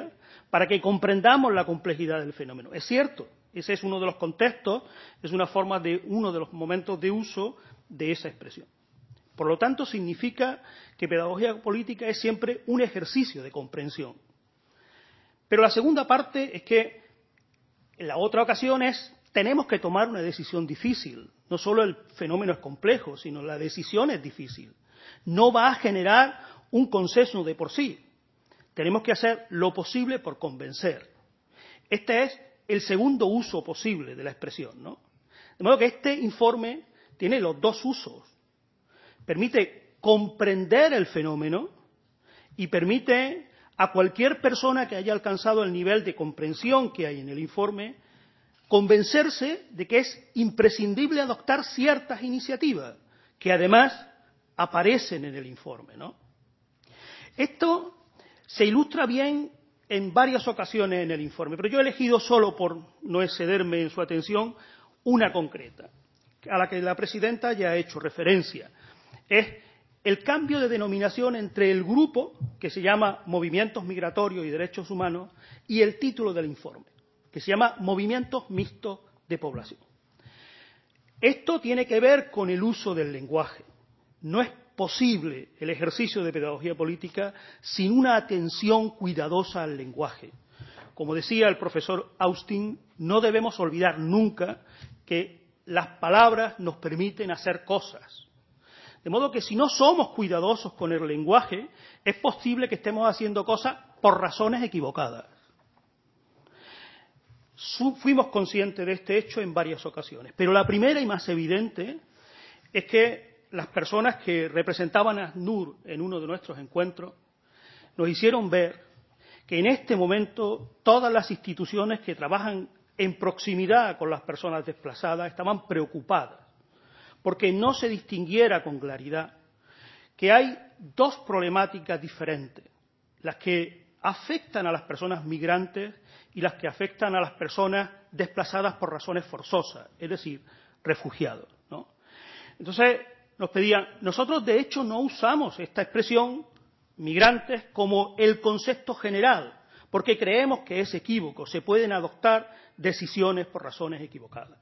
para que comprendamos la complejidad del fenómeno. Es cierto, ese es uno de los contextos, es una forma de uno de los momentos de uso de esa expresión. Por lo tanto, significa que pedagogía política es siempre un ejercicio de comprensión. Pero la segunda parte es que en la otra ocasión es tenemos que tomar una decisión difícil. No solo el fenómeno es complejo, sino la decisión es difícil. No va a generar un consenso de por sí. Tenemos que hacer lo posible por convencer. Este es el segundo uso posible de la expresión, ¿no? De modo que este informe tiene los dos usos. Permite comprender el fenómeno y permite a cualquier persona que haya alcanzado el nivel de comprensión que hay en el informe convencerse de que es imprescindible adoptar ciertas iniciativas que además aparecen en el informe, ¿no? Esto se ilustra bien en varias ocasiones en el informe, pero yo he elegido solo, por no excederme en su atención, una concreta, a la que la presidenta ya ha hecho referencia. Es el cambio de denominación entre el grupo, que se llama Movimientos Migratorios y Derechos Humanos, y el título del informe, que se llama Movimientos Mixtos de Población. Esto tiene que ver con el uso del lenguaje. No es posible el ejercicio de pedagogía política sin una atención cuidadosa al lenguaje. Como decía el profesor Austin, no debemos olvidar nunca que las palabras nos permiten hacer cosas. De modo que si no somos cuidadosos con el lenguaje, es posible que estemos haciendo cosas por razones equivocadas. Fuimos conscientes de este hecho en varias ocasiones, pero la primera y más evidente es que las personas que representaban a ACNUR en uno de nuestros encuentros nos hicieron ver que en este momento todas las instituciones que trabajan en proximidad con las personas desplazadas estaban preocupadas porque no se distinguiera con claridad que hay dos problemáticas diferentes, las que afectan a las personas migrantes y las que afectan a las personas desplazadas por razones forzosas, es decir, refugiados, ¿no? Entonces, nos pedían, nosotros de hecho no usamos esta expresión migrantes como el concepto general, porque creemos que es equívoco, se pueden adoptar decisiones por razones equivocadas.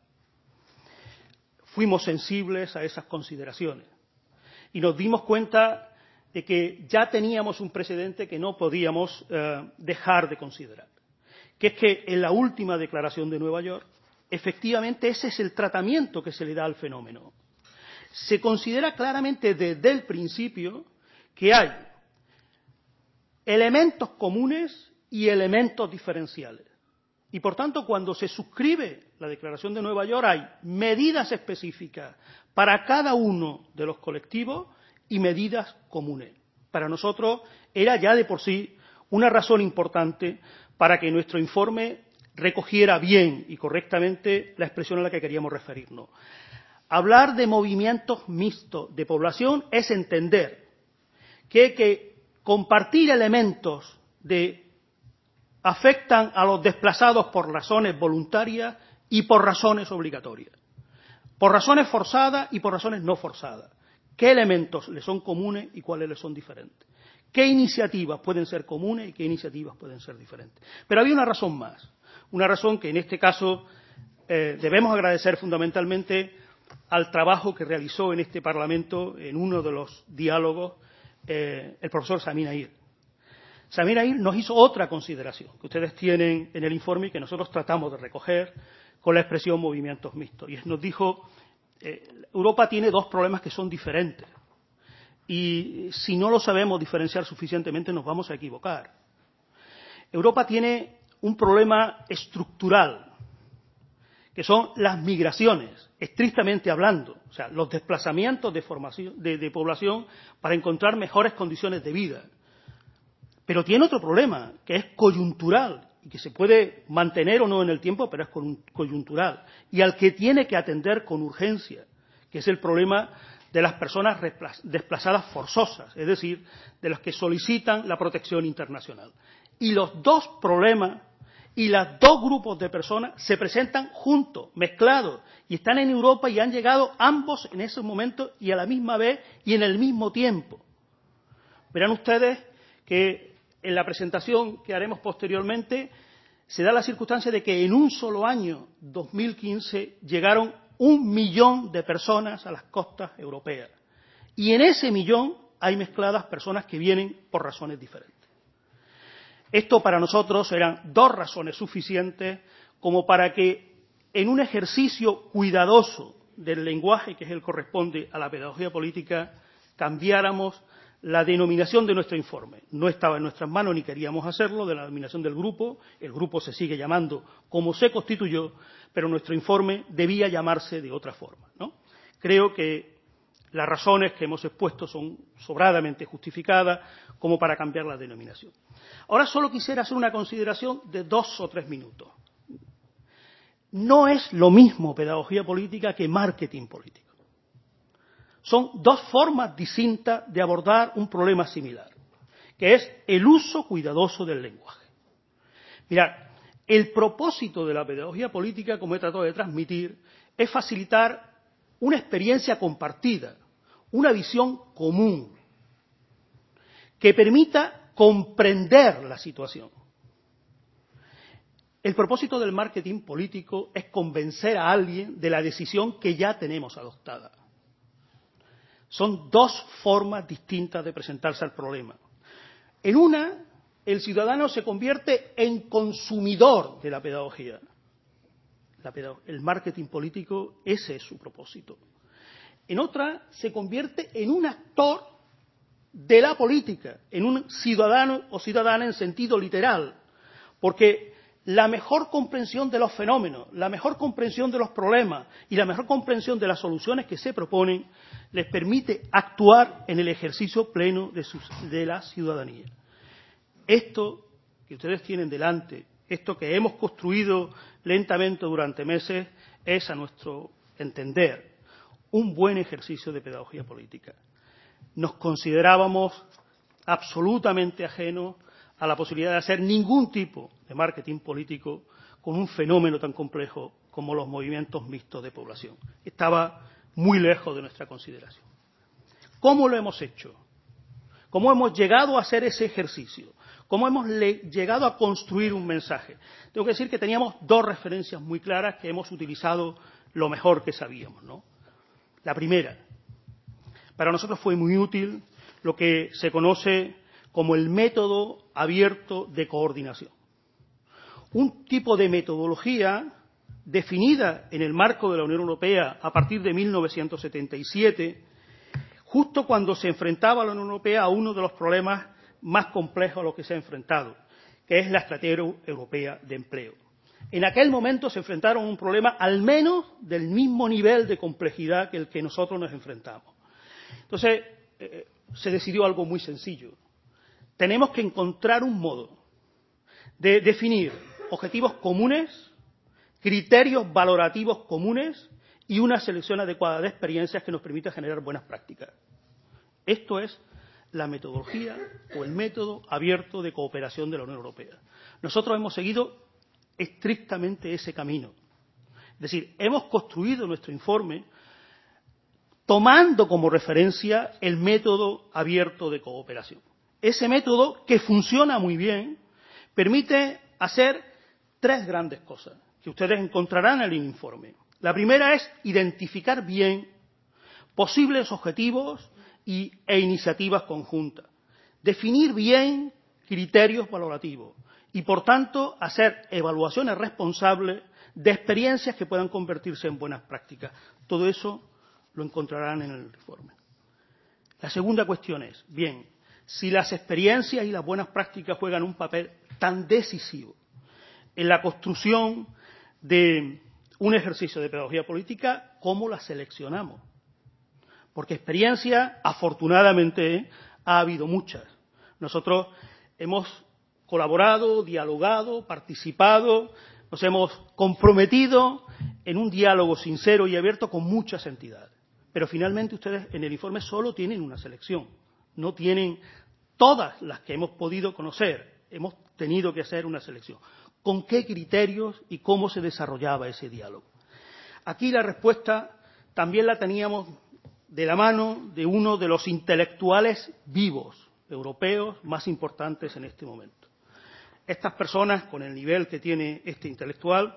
Fuimos sensibles a esas consideraciones y nos dimos cuenta de que ya teníamos un precedente que no podíamos eh, dejar de considerar, que es que en la última declaración de Nueva York, efectivamente ese es el tratamiento que se le da al fenómeno. Se considera claramente desde el principio que hay elementos comunes y elementos diferenciales. Y, por tanto, cuando se suscribe la Declaración de Nueva York, hay medidas específicas para cada uno de los colectivos y medidas comunes. Para nosotros era ya de por sí una razón importante para que nuestro informe recogiera bien y correctamente la expresión a la que queríamos referirnos. Hablar de movimientos mixtos de población es entender que hay que compartir elementos que afectan a los desplazados por razones voluntarias y por razones obligatorias, por razones forzadas y por razones no forzadas. ¿Qué elementos le son comunes y cuáles le son diferentes? ¿Qué iniciativas pueden ser comunes y qué iniciativas pueden ser diferentes? Pero había una razón más, una razón que en este caso eh, debemos agradecer fundamentalmente al trabajo que realizó en este Parlamento, en uno de los diálogos, eh, el profesor Samir Nair. Samir Nair nos hizo otra consideración que ustedes tienen en el informe y que nosotros tratamos de recoger con la expresión movimientos mixtos. Y nos dijo, eh, Europa tiene dos problemas que son diferentes y si no lo sabemos diferenciar suficientemente nos vamos a equivocar. Europa tiene un problema estructural, que son las migraciones, estrictamente hablando, o sea, los desplazamientos de, formación, de, de población para encontrar mejores condiciones de vida. Pero tiene otro problema, que es coyuntural, y que se puede mantener o no en el tiempo, pero es coyuntural, y al que tiene que atender con urgencia, que es el problema de las personas desplazadas forzosas, es decir, de las que solicitan la protección internacional. Y los dos problemas y los dos grupos de personas se presentan juntos, mezclados, y están en Europa y han llegado ambos en ese momento y a la misma vez y en el mismo tiempo. Verán ustedes que en la presentación que haremos posteriormente, se da la circunstancia de que en un solo año, dos mil quince, llegaron un millón de personas a las costas europeas. Y en ese millón hay mezcladas personas que vienen por razones diferentes. Esto para nosotros eran dos razones suficientes como para que en un ejercicio cuidadoso del lenguaje, que es el que corresponde a la pedagogía política, cambiáramos la denominación de nuestro informe. No estaba en nuestras manos ni queríamos hacerlo, de la denominación del grupo. El grupo se sigue llamando como se constituyó, pero nuestro informe debía llamarse de otra forma, ¿no? Creo que las razones que hemos expuesto son sobradamente justificadas como para cambiar la denominación. Ahora solo quisiera hacer una consideración de dos o tres minutos. No es lo mismo pedagogía política que marketing político. Son dos formas distintas de abordar un problema similar, que es el uso cuidadoso del lenguaje. Mirad, el propósito de la pedagogía política, como he tratado de transmitir, es facilitar una experiencia compartida, una visión común, que permita comprender la situación. El propósito del marketing político es convencer a alguien de la decisión que ya tenemos adoptada. Son dos formas distintas de presentarse al problema. En una, el ciudadano se convierte en consumidor de la pedagogía. La pedagog- el marketing político, ese es su propósito. En otra, se convierte en un actor de la política, en un ciudadano o ciudadana en sentido literal, porque la mejor comprensión de los fenómenos, la mejor comprensión de los problemas y la mejor comprensión de las soluciones que se proponen les permite actuar en el ejercicio pleno de, sus, de la ciudadanía. Esto que ustedes tienen delante, esto que hemos construido lentamente durante meses, es, a nuestro entender, un buen ejercicio de pedagogía política. Nos considerábamos absolutamente ajenos a la posibilidad de hacer ningún tipo de marketing político con un fenómeno tan complejo como los movimientos mixtos de población. Estaba muy lejos de nuestra consideración. ¿Cómo lo hemos hecho? ¿Cómo hemos llegado a hacer ese ejercicio? ¿Cómo hemos llegado a construir un mensaje? Tengo que decir que teníamos dos referencias muy claras que hemos utilizado lo mejor que sabíamos, ¿no? La primera, para nosotros fue muy útil lo que se conoce como el método abierto de coordinación. Un tipo de metodología definida en el marco de la Unión Europea a partir de mil novecientos setenta y siete, justo cuando se enfrentaba la Unión Europea a uno de los problemas más complejos a los que se ha enfrentado, que es la Estrategia Europea de Empleo. En aquel momento se enfrentaron a un problema al menos del mismo nivel de complejidad que el que nosotros nos enfrentamos. Entonces, eh, se decidió algo muy sencillo. Tenemos que encontrar un modo de definir objetivos comunes, criterios valorativos comunes y una selección adecuada de experiencias que nos permita generar buenas prácticas. Esto es la metodología o el método abierto de cooperación de la Unión Europea. Nosotros hemos seguido estrictamente ese camino. Es decir, hemos construido nuestro informe tomando como referencia el método abierto de cooperación. Ese método, que funciona muy bien, permite hacer tres grandes cosas que ustedes encontrarán en el informe. La primera es identificar bien posibles objetivos y, e iniciativas conjuntas, definir bien criterios valorativos y, por tanto, hacer evaluaciones responsables de experiencias que puedan convertirse en buenas prácticas. Todo eso lo encontrarán en el informe. La segunda cuestión es, bien, si las experiencias y las buenas prácticas juegan un papel tan decisivo en la construcción de un ejercicio de pedagogía política, ¿cómo las seleccionamos? Porque experiencia, afortunadamente, ha habido muchas. Nosotros hemos colaborado, dialogado, participado, nos hemos comprometido en un diálogo sincero y abierto con muchas entidades. Pero finalmente ustedes en el informe solo tienen una selección, no tienen todas las que hemos podido conocer, hemos tenido que hacer una selección. ¿Con qué criterios y cómo se desarrollaba ese diálogo? Aquí la respuesta también la teníamos de la mano de uno de los intelectuales vivos europeos más importantes en este momento. Estas personas, con el nivel que tiene este intelectual,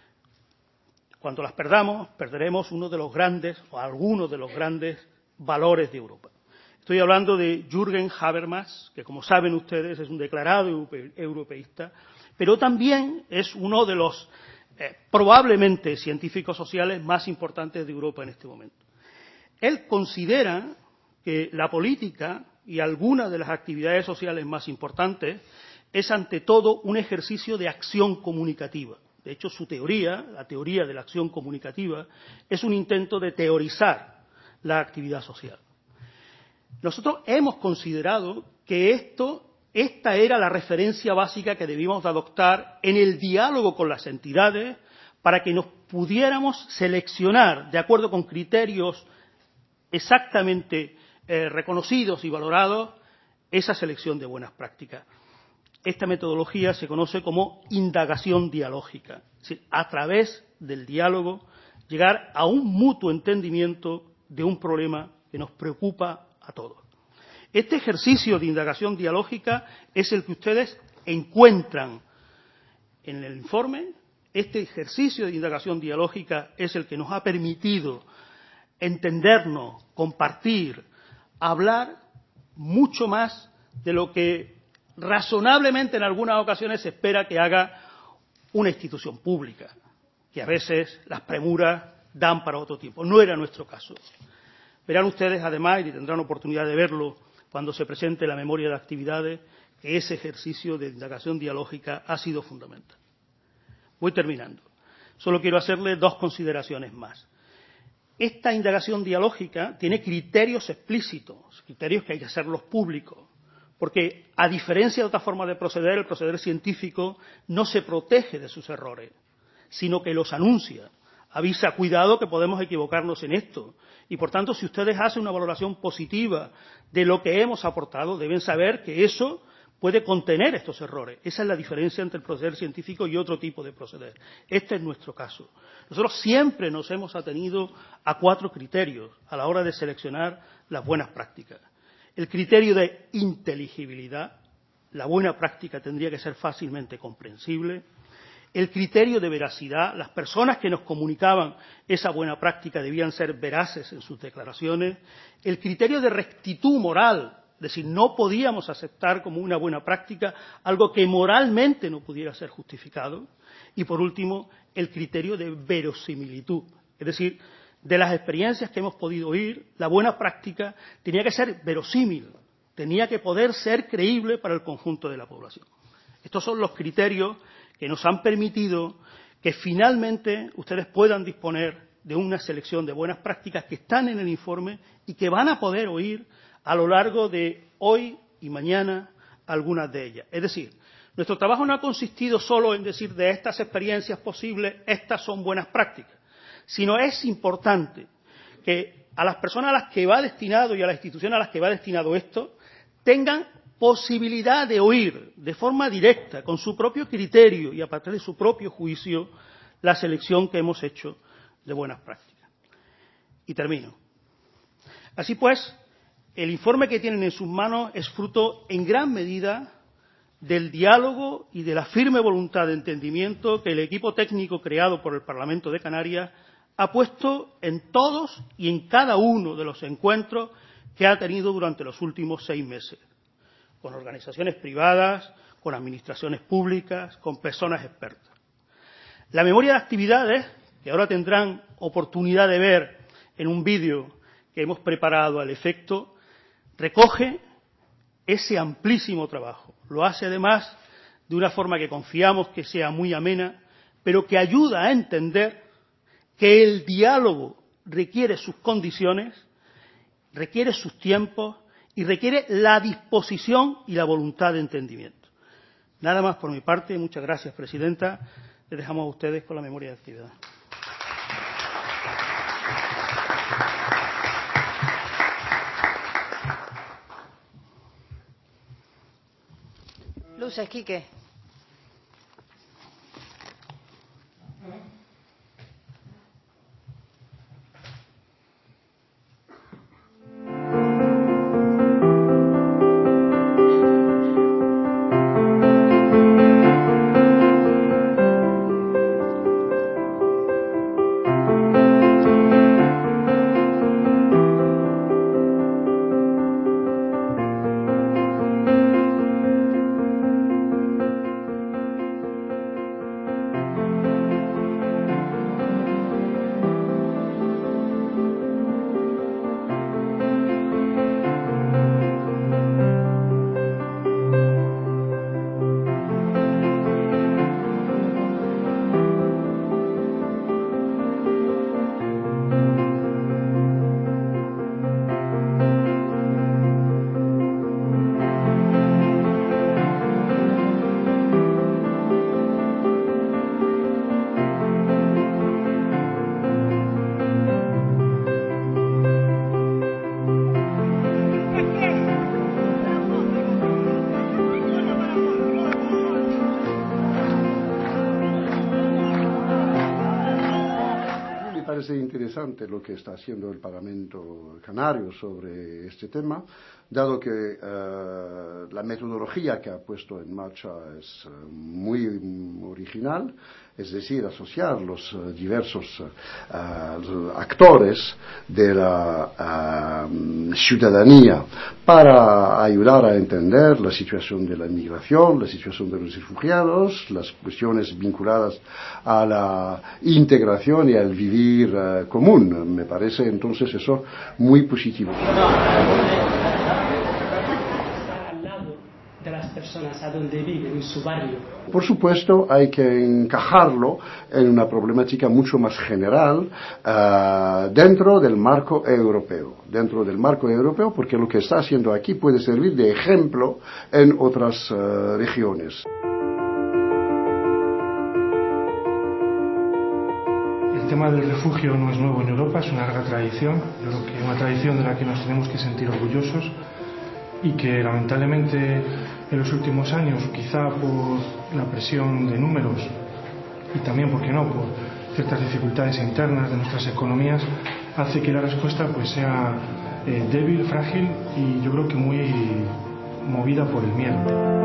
cuando las perdamos, perderemos uno de los grandes, o algunos de los grandes valores de Europa. Estoy hablando de Jürgen Habermas, que como saben ustedes es un declarado europeísta, pero también es uno de los eh, probablemente científicos sociales más importantes de Europa en este momento. Él considera que la política y algunas de las actividades sociales más importantes es ante todo un ejercicio de acción comunicativa. De hecho, su teoría, la teoría de la acción comunicativa, es un intento de teorizar la actividad social. Nosotros hemos considerado que esto, esta era la referencia básica que debíamos de adoptar en el diálogo con las entidades para que nos pudiéramos seleccionar, de acuerdo con criterios exactamente eh, reconocidos y valorados, esa selección de buenas prácticas. Esta metodología se conoce como indagación dialógica, es decir, a través del diálogo llegar a un mutuo entendimiento de un problema que nos preocupa a todos. Este ejercicio de indagación dialógica es el que ustedes encuentran en el informe. Este ejercicio de indagación dialógica es el que nos ha permitido entendernos, compartir, hablar mucho más de lo que razonablemente en algunas ocasiones se espera que haga una institución pública, que a veces las premuras dan para otro tiempo. No era nuestro caso. Verán ustedes, además, y tendrán oportunidad de verlo cuando se presente la memoria de actividades, que ese ejercicio de indagación dialógica ha sido fundamental. Voy terminando. Solo quiero hacerle dos consideraciones más. Esta indagación dialógica tiene criterios explícitos, criterios que hay que hacerlos públicos, porque a diferencia de otra forma de proceder, el proceder científico no se protege de sus errores, sino que los anuncia, avisa, cuidado que podemos equivocarnos en esto. Y por tanto, si ustedes hacen una valoración positiva de lo que hemos aportado, deben saber que eso puede contener estos errores. Esa es la diferencia entre el proceder científico y otro tipo de proceder. Este es nuestro caso. Nosotros siempre nos hemos atenido a cuatro criterios a la hora de seleccionar las buenas prácticas. El criterio de inteligibilidad, la buena práctica tendría que ser fácilmente comprensible. El criterio de veracidad, las personas que nos comunicaban esa buena práctica debían ser veraces en sus declaraciones. El criterio de rectitud moral, es decir, no podíamos aceptar como una buena práctica algo que moralmente no pudiera ser justificado. Y por último, el criterio de verosimilitud, es decir, de las experiencias que hemos podido oír, la buena práctica tenía que ser verosímil, tenía que poder ser creíble para el conjunto de la población. Estos son los criterios que nos han permitido que finalmente ustedes puedan disponer de una selección de buenas prácticas que están en el informe y que van a poder oír a lo largo de hoy y mañana algunas de ellas. Es decir, nuestro trabajo no ha consistido solo en decir de estas experiencias posibles, estas son buenas prácticas, sino es importante que a las personas a las que va destinado y a las instituciones a las que va destinado esto tengan posibilidad de oír de forma directa, con su propio criterio y a partir de su propio juicio, la selección que hemos hecho de buenas prácticas. Y termino. Así pues, el informe que tienen en sus manos es fruto en gran medida del diálogo y de la firme voluntad de entendimiento que el equipo técnico creado por el Parlamento de Canarias ha puesto en todos y en cada uno de los encuentros que ha tenido durante los últimos seis meses, con organizaciones privadas, con administraciones públicas, con personas expertas. La memoria de actividades, que ahora tendrán oportunidad de ver en un vídeo que hemos preparado al efecto, recoge ese amplísimo trabajo. Lo hace además de una forma que confiamos que sea muy amena, pero que ayuda a entender que el diálogo requiere sus condiciones, requiere sus tiempos y requiere la disposición y la voluntad de entendimiento. Nada más por mi parte. Muchas gracias, presidenta. Les dejamos a ustedes con la memoria de actividad. Luces, Quique. parece interesante lo que está haciendo el Parlamento Canario sobre este tema, dado que uh, la metodología que ha puesto en marcha es uh, muy original, es decir, asociar los uh, diversos uh, actores de la uh, ciudadanía para ayudar a entender la situación de la inmigración, la situación de los refugiados, las cuestiones vinculadas a la integración y al vivir uh, común. Me parece entonces eso muy positivo. De las personas a donde viven, en su barrio. Por supuesto, hay que encajarlo en una problemática mucho más general uh, dentro del marco europeo, dentro del marco europeo, porque lo que está haciendo aquí puede servir de ejemplo en otras uh, regiones. El tema del refugio no es nuevo en Europa, es una larga tradición, yo creo que es una tradición de la que nos tenemos que sentir orgullosos y que lamentablemente en los últimos años, quizá por la presión de números y también, ¿por qué no?, por ciertas dificultades internas de nuestras economías, hace que la respuesta pues sea eh, débil, frágil y yo creo que muy movida por el miedo.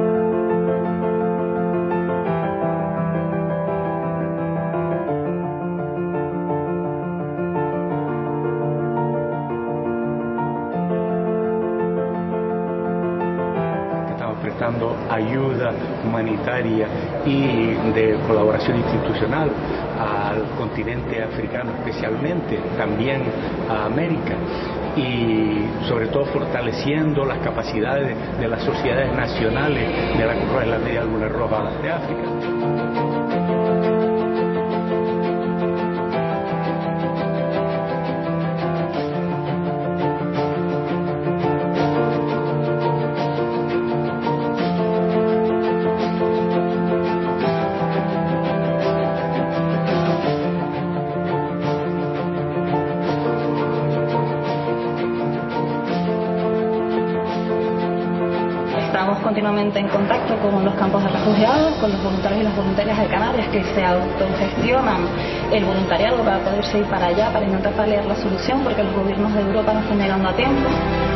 Prestando ayuda humanitaria y de colaboración institucional al continente africano, especialmente también a América, y sobre todo fortaleciendo las capacidades de las sociedades nacionales de la Cruz Roja y la Media Luna Roja de África. Estamos continuamente en contacto con los campos de refugiados, con los voluntarios y las voluntarias de Canarias que se autogestionan el voluntariado para poderse ir para allá, para intentar paliar la solución, porque los gobiernos de Europa no están llegando a tiempo.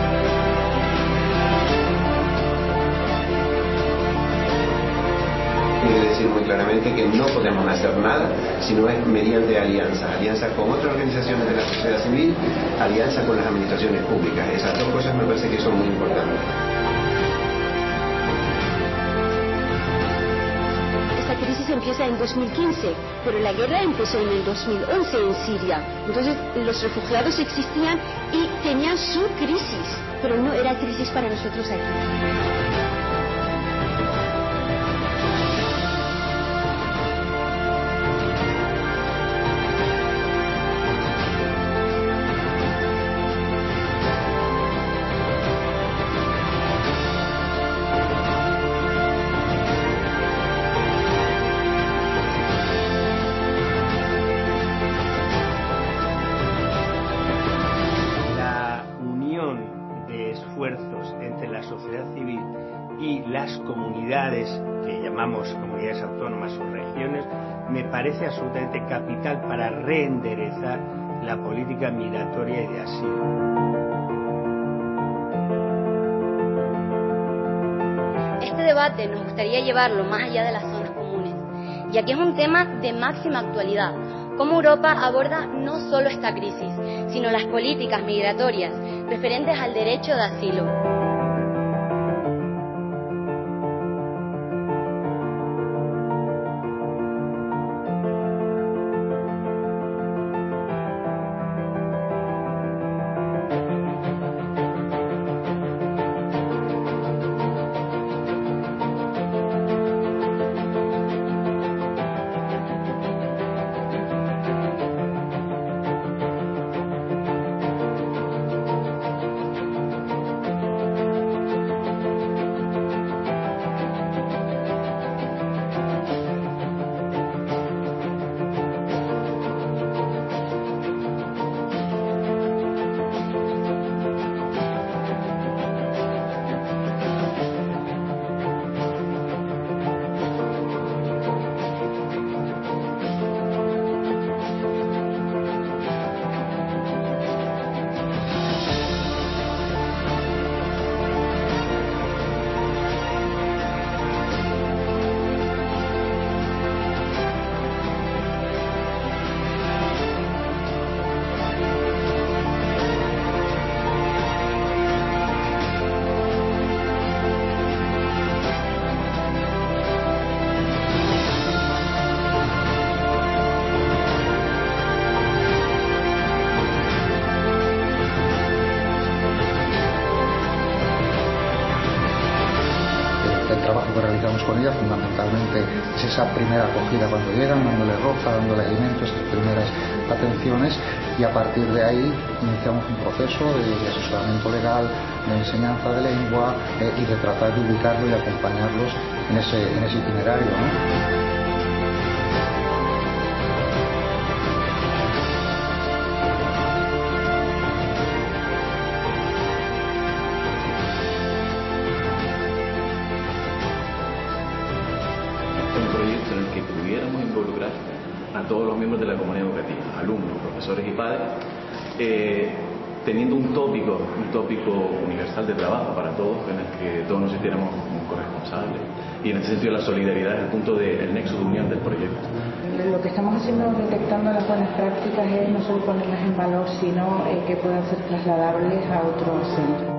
Quiero decir muy claramente que no podemos hacer nada si no es mediante alianzas, alianzas con otras organizaciones de la sociedad civil, alianzas con las administraciones públicas. Esas dos cosas me parece que son muy importantes. Esta crisis empieza en dos mil quince, pero la guerra empezó en el dos mil once en Siria. Entonces los refugiados existían y tenían su crisis, pero no era crisis para nosotros aquí. Entre la sociedad civil y las comunidades que llamamos comunidades autónomas o regiones me parece absolutamente capital para reenderezar la política migratoria y de asilo. Este debate nos gustaría llevarlo más allá de las zonas comunes, ya que es un tema de máxima actualidad. Cómo Europa aborda no solo esta crisis, sino las políticas migratorias referentes al derecho de asilo. que realizamos con ella fundamentalmente es esa primera acogida cuando llegan, dándole ropa, dándole alimentos, esas primeras atenciones, y a partir de ahí iniciamos un proceso de, de asesoramiento legal, de enseñanza de lengua eh, y de tratar de ubicarlos y acompañarlos en ese, en ese itinerario, ¿no? A todos los miembros de la comunidad educativa, alumnos, profesores y padres, eh, teniendo un tópico, un tópico universal de trabajo para todos, en el que todos nos sintiéramos como corresponsables. Y en ese sentido la solidaridad es el punto de, el nexo de unión del proyecto. Lo que estamos haciendo detectando las buenas prácticas es no solo ponerlas en valor, sino eh, que puedan ser trasladables a otros centros.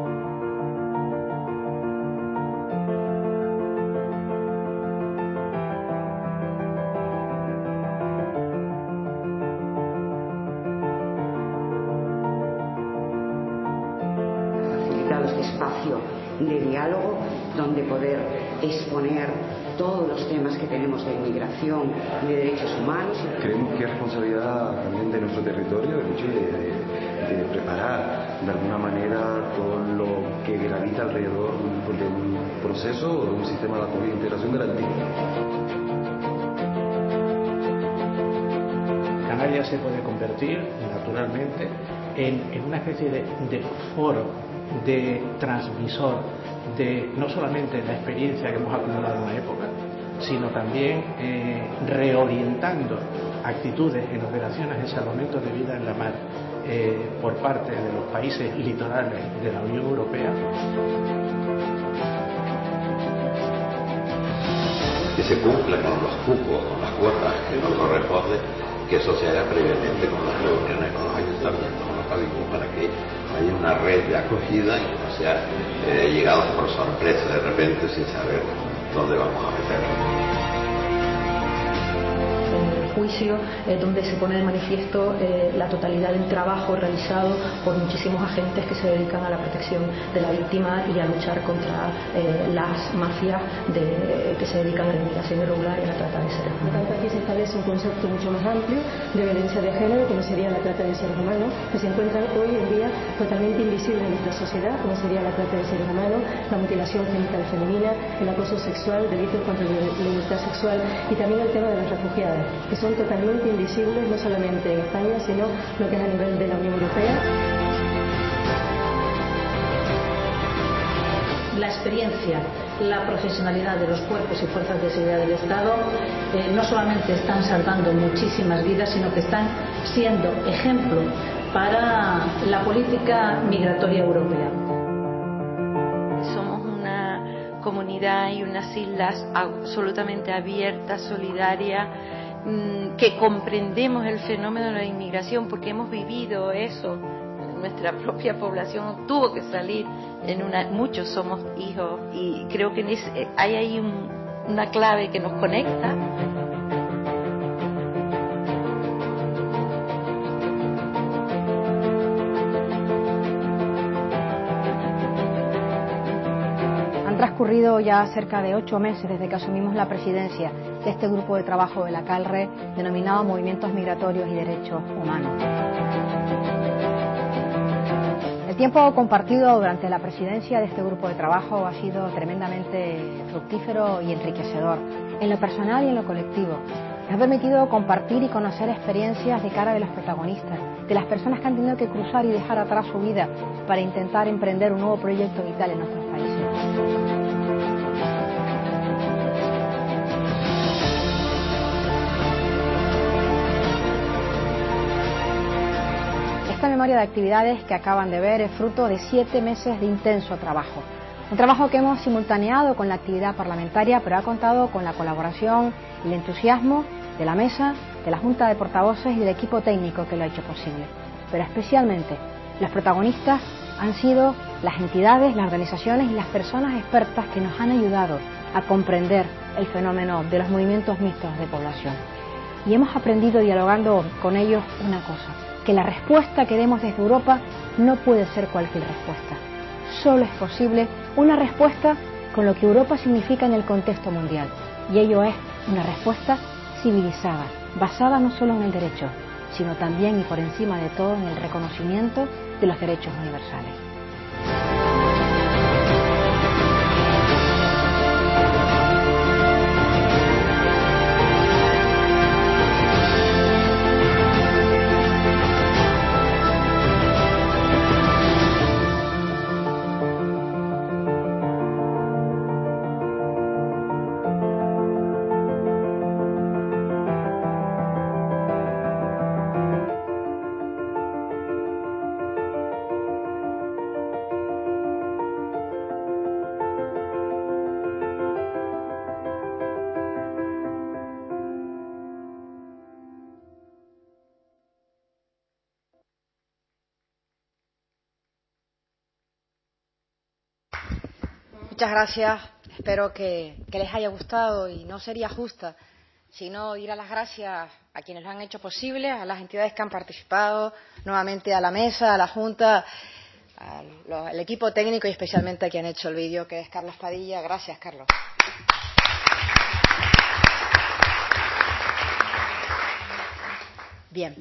Espacio de diálogo donde poder exponer todos los temas que tenemos de inmigración y de derechos humanos. Creemos que es responsabilidad también de nuestro territorio el hecho de, de, de preparar de alguna manera todo lo que gravita alrededor de un proceso o de un sistema de acogida e integración garantido. Canarias se puede convertir naturalmente en, en una especie de, de foro, de transmisor de no solamente la experiencia que hemos acumulado en la época, sino también eh, reorientando actitudes en operaciones de salvamento de vida en la mar eh, por parte de los países litorales de la Unión Europea. Que se cumpla con los cupos, con las cuotas que nos corresponde, que eso se haga previamente con las reuniones con los ayuntamientos, con los cabildos, para que haya una red de acogida y que no sea eh, llegados por sorpresa de repente sin saber dónde vamos a meterlo. Juicio eh, donde se pone de manifiesto eh, la totalidad del trabajo realizado por muchísimos agentes que se dedican a la protección de la víctima y a luchar contra eh, las mafias de, que se dedican a la inmigración irregular y a la trata de seres humanos. Por tanto, aquí se establece un concepto mucho más amplio de violencia de género, como sería la trata de seres humanos, que se encuentran hoy en día totalmente invisibles en nuestra sociedad, como sería la trata de seres humanos, la mutilación genital femenina, el acoso sexual, delitos contra la libertad sexual y también el tema de las refugiadas, que son totalmente invisibles no solamente en España, sino lo que es a nivel de la Unión Europea. La experiencia, la profesionalidad de los cuerpos y fuerzas de seguridad del Estado eh, no solamente están salvando muchísimas vidas, sino que están siendo ejemplo para la política migratoria europea. Somos una comunidad y unas islas absolutamente abiertas, solidarias, que comprendemos el fenómeno de la inmigración porque hemos vivido eso. Nuestra propia población tuvo que salir en una, muchos somos hijos y creo que en ese, hay ahí un, una clave que nos conecta. Han transcurrido ya cerca de ocho meses desde que asumimos la presidencia de este grupo de trabajo de la CALRE denominado Movimientos Migratorios y Derechos Humanos. El tiempo compartido durante la presidencia de este grupo de trabajo ha sido tremendamente fructífero y enriquecedor, en lo personal y en lo colectivo. Nos ha permitido compartir y conocer experiencias de cara de los protagonistas, de las personas que han tenido que cruzar y dejar atrás su vida para intentar emprender un nuevo proyecto vital en nuestros países. Esta memoria de actividades que acaban de ver es fruto de siete meses de intenso trabajo. Un trabajo que hemos simultaneado con la actividad parlamentaria, pero ha contado con la colaboración y el entusiasmo de la mesa, de la Junta de Portavoces y del equipo técnico que lo ha hecho posible. Pero especialmente los protagonistas han sido las entidades, las organizaciones y las personas expertas que nos han ayudado a comprender el fenómeno de los movimientos mixtos de población. Y hemos aprendido dialogando con ellos una cosa, que la respuesta que demos desde Europa no puede ser cualquier respuesta. Solo es posible una respuesta con lo que Europa significa en el contexto mundial. Y ello es una respuesta civilizada, basada no solo en el derecho, sino también y por encima de todo en el reconocimiento de los derechos universales. Muchas gracias, espero que, que les haya gustado y no sería justa sino ir a las gracias a quienes lo han hecho posible, a las entidades que han participado, nuevamente a la mesa, a la Junta, al, al equipo técnico y especialmente a quien ha hecho el vídeo, que es Carlos Padilla. Gracias, Carlos. Bien,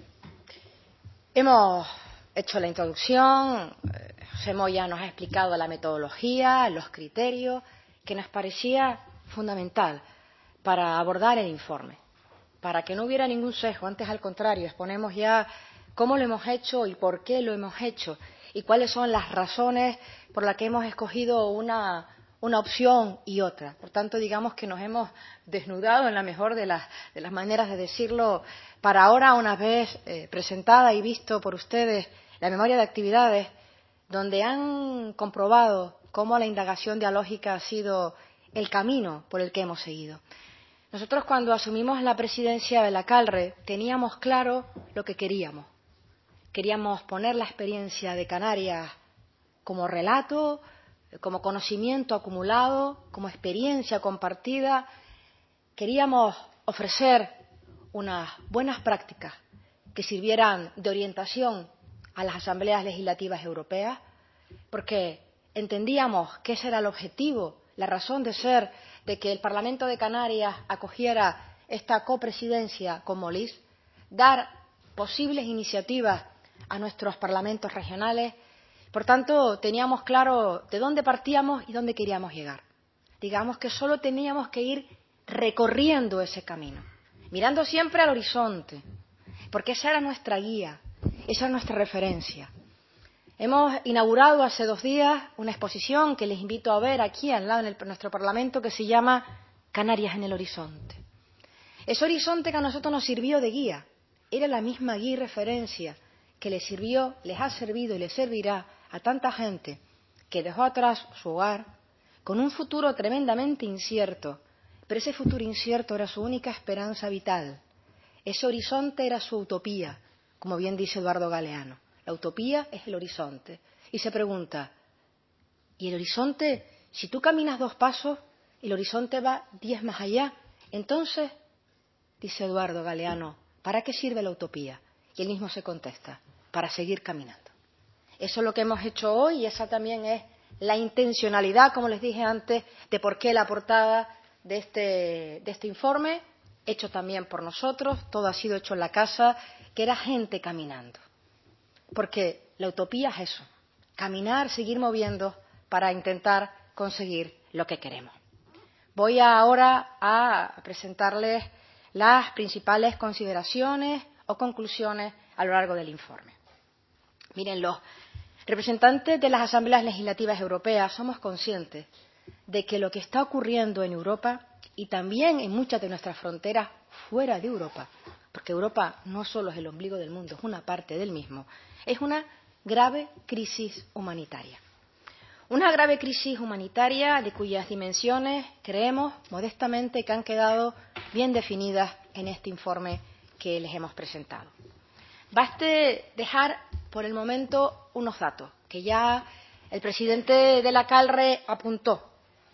hemos hecho la introducción. José Moya nos ha explicado la metodología, los criterios, que nos parecía fundamental para abordar el informe, para que no hubiera ningún sesgo. Antes, al contrario, exponemos ya cómo lo hemos hecho y por qué lo hemos hecho y cuáles son las razones por las que hemos escogido una, una opción y otra. Por tanto, digamos que nos hemos desnudado en la mejor de las, de las maneras de decirlo, para ahora, una vez eh, presentada y visto por ustedes la memoria de actividades, donde han comprobado cómo la indagación dialógica ha sido el camino por el que hemos seguido. Nosotros, cuando asumimos la presidencia de la CALRE, teníamos claro lo que queríamos. Queríamos poner la experiencia de Canarias como relato, como conocimiento acumulado, como experiencia compartida. Queríamos ofrecer unas buenas prácticas que sirvieran de orientación a las asambleas legislativas europeas, porque entendíamos que ese era el objetivo, la razón de ser de que el Parlamento de Canarias acogiera esta copresidencia con Molise, dar posibles iniciativas a nuestros parlamentos regionales. Por tanto, teníamos claro de dónde partíamos y dónde queríamos llegar. Digamos que solo teníamos que ir recorriendo ese camino, mirando siempre al horizonte, porque esa era nuestra guía, esa es nuestra referencia. Hemos inaugurado hace dos días una exposición que les invito a ver aquí al lado en el, nuestro Parlamento, que se llama Canarias en el horizonte. Ese horizonte que a nosotros nos sirvió de guía, era la misma guía y referencia que les sirvió, les ha servido y les servirá a tanta gente que dejó atrás su hogar con un futuro tremendamente incierto, pero ese futuro incierto era su única esperanza vital. Ese horizonte era su utopía, como bien dice Eduardo Galeano. La utopía es el horizonte. Y se pregunta, ¿y el horizonte, si tú caminas dos pasos, el horizonte va diez más allá? Entonces, dice Eduardo Galeano, ¿para qué sirve la utopía? Y él mismo se contesta, para seguir caminando. Eso es lo que hemos hecho hoy y esa también es la intencionalidad, como les dije antes, de por qué la portada de este, de este informe, hecho también por nosotros, todo ha sido hecho en la casa, que era gente caminando. Porque la utopía es eso, caminar, seguir moviendo para intentar conseguir lo que queremos. Voy ahora a presentarles las principales consideraciones o conclusiones a lo largo del informe. Miren, los representantes de las asambleas legislativas europeas somos conscientes de que lo que está ocurriendo en Europa y también en muchas de nuestras fronteras fuera de Europa, porque Europa no solo es el ombligo del mundo, es una parte del mismo, es una grave crisis humanitaria. Una grave crisis humanitaria de cuyas dimensiones creemos, modestamente, que han quedado bien definidas en este informe que les hemos presentado. Baste dejar por el momento unos datos que ya el presidente de la CALRE apuntó.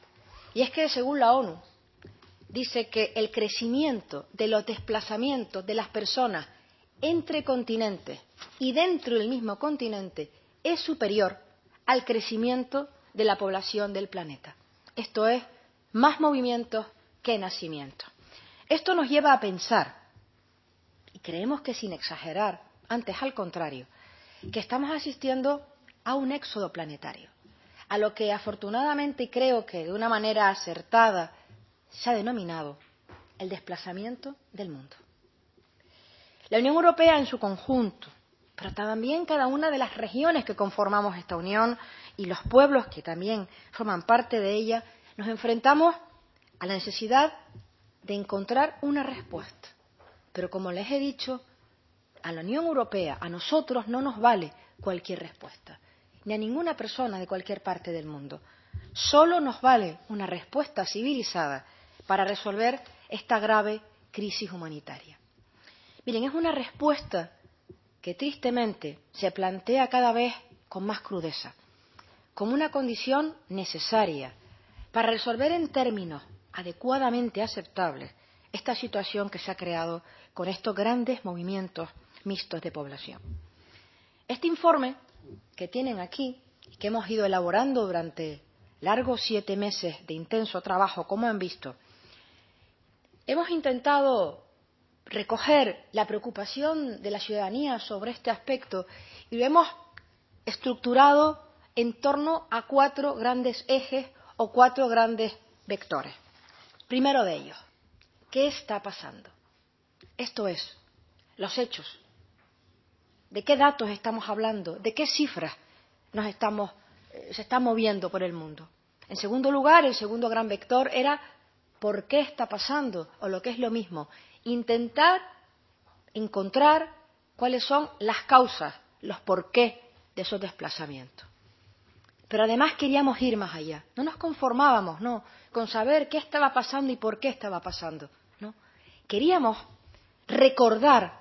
Y es que, según la ONU, dice que el crecimiento de los desplazamientos de las personas entre continentes y dentro del mismo continente es superior al crecimiento de la población del planeta. esto es, más movimientos que nacimientos. Esto nos lleva a pensar, y creemos que sin exagerar, antes al contrario, que estamos asistiendo a un éxodo planetario, a lo que afortunadamente creo que de una manera acertada se ha denominado el desplazamiento del mundo. La Unión Europea en su conjunto, pero también cada una de las regiones que conformamos esta Unión y los pueblos que también forman parte de ella, nos enfrentamos a la necesidad de encontrar una respuesta. Pero como les he dicho, a la Unión Europea, a nosotros no nos vale cualquier respuesta, ni a ninguna persona de cualquier parte del mundo. Solo nos vale una respuesta civilizada para resolver esta grave crisis humanitaria. Miren, es una respuesta que tristemente se plantea cada vez con más crudeza, como una condición necesaria para resolver en términos adecuadamente aceptables esta situación que se ha creado con estos grandes movimientos mixtos de población. Este informe que tienen aquí, que hemos ido elaborando durante largos siete meses de intenso trabajo, como han visto, hemos intentado recoger la preocupación de la ciudadanía sobre este aspecto y lo hemos estructurado en torno a cuatro grandes ejes o cuatro grandes vectores. Primero de ellos, ¿qué está pasando? Esto es, los hechos. ¿De qué datos estamos hablando? ¿De qué cifras nos estamos, eh, se están moviendo por el mundo? En segundo lugar, el segundo gran vector era ¿por qué está pasando? O lo que es lo mismo, intentar encontrar cuáles son las causas, los porqués de esos desplazamientos. Pero además queríamos ir más allá. No nos conformábamos, no, con saber qué estaba pasando y por qué estaba pasando, no. Queríamos recordar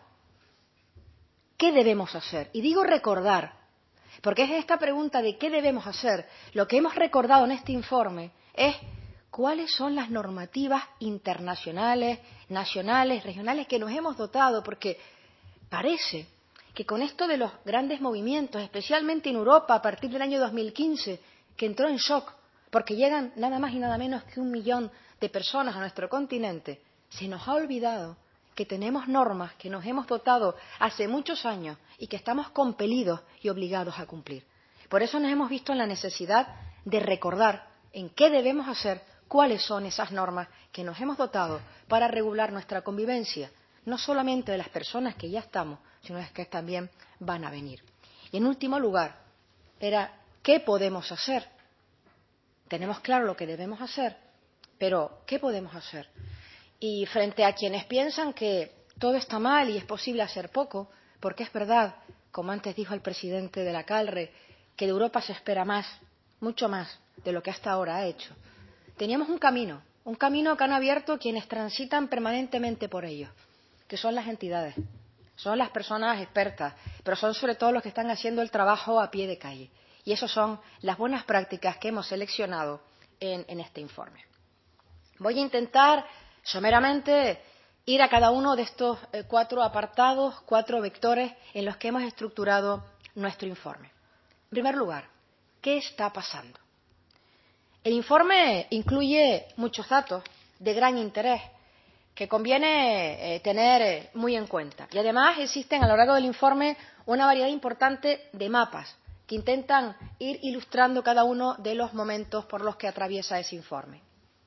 qué debemos hacer. Y digo recordar, porque es esta pregunta de qué debemos hacer. Lo que hemos recordado en este informe es cuáles son las normativas internacionales, nacionales, regionales que nos hemos dotado, porque parece que con esto de los grandes movimientos, especialmente en Europa a partir del año dos mil quince, que entró en shock, porque llegan nada más y nada menos que un millón de personas a nuestro continente, se nos ha olvidado que tenemos normas que nos hemos dotado hace muchos años y que estamos compelidos y obligados a cumplir. Por eso nos hemos visto en la necesidad de recordar en qué debemos hacer, cuáles son esas normas que nos hemos dotado para regular nuestra convivencia, no solamente de las personas que ya estamos, sino las que también van a venir. Y en último lugar, era ¿qué podemos hacer? Tenemos claro lo que debemos hacer, pero ¿qué podemos hacer? Y frente a quienes piensan que todo está mal y es posible hacer poco, porque es verdad, como antes dijo el presidente de la CALRE, que de Europa se espera más, mucho más de lo que hasta ahora ha hecho. Teníamos un camino, un camino que han abierto quienes transitan permanentemente por ello, que son las entidades, son las personas expertas, pero son sobre todo los que están haciendo el trabajo a pie de calle. Y esas son las buenas prácticas que hemos seleccionado en, en este informe. Voy a intentar someramente ir a cada uno de estos eh, cuatro apartados, cuatro vectores en los que hemos estructurado nuestro informe. En primer lugar, ¿qué está pasando? El informe incluye muchos datos de gran interés que conviene eh, tener eh, muy en cuenta. Y además existen a lo largo del informe una variedad importante de mapas que intentan ir ilustrando cada uno de los momentos por los que atraviesa ese informe.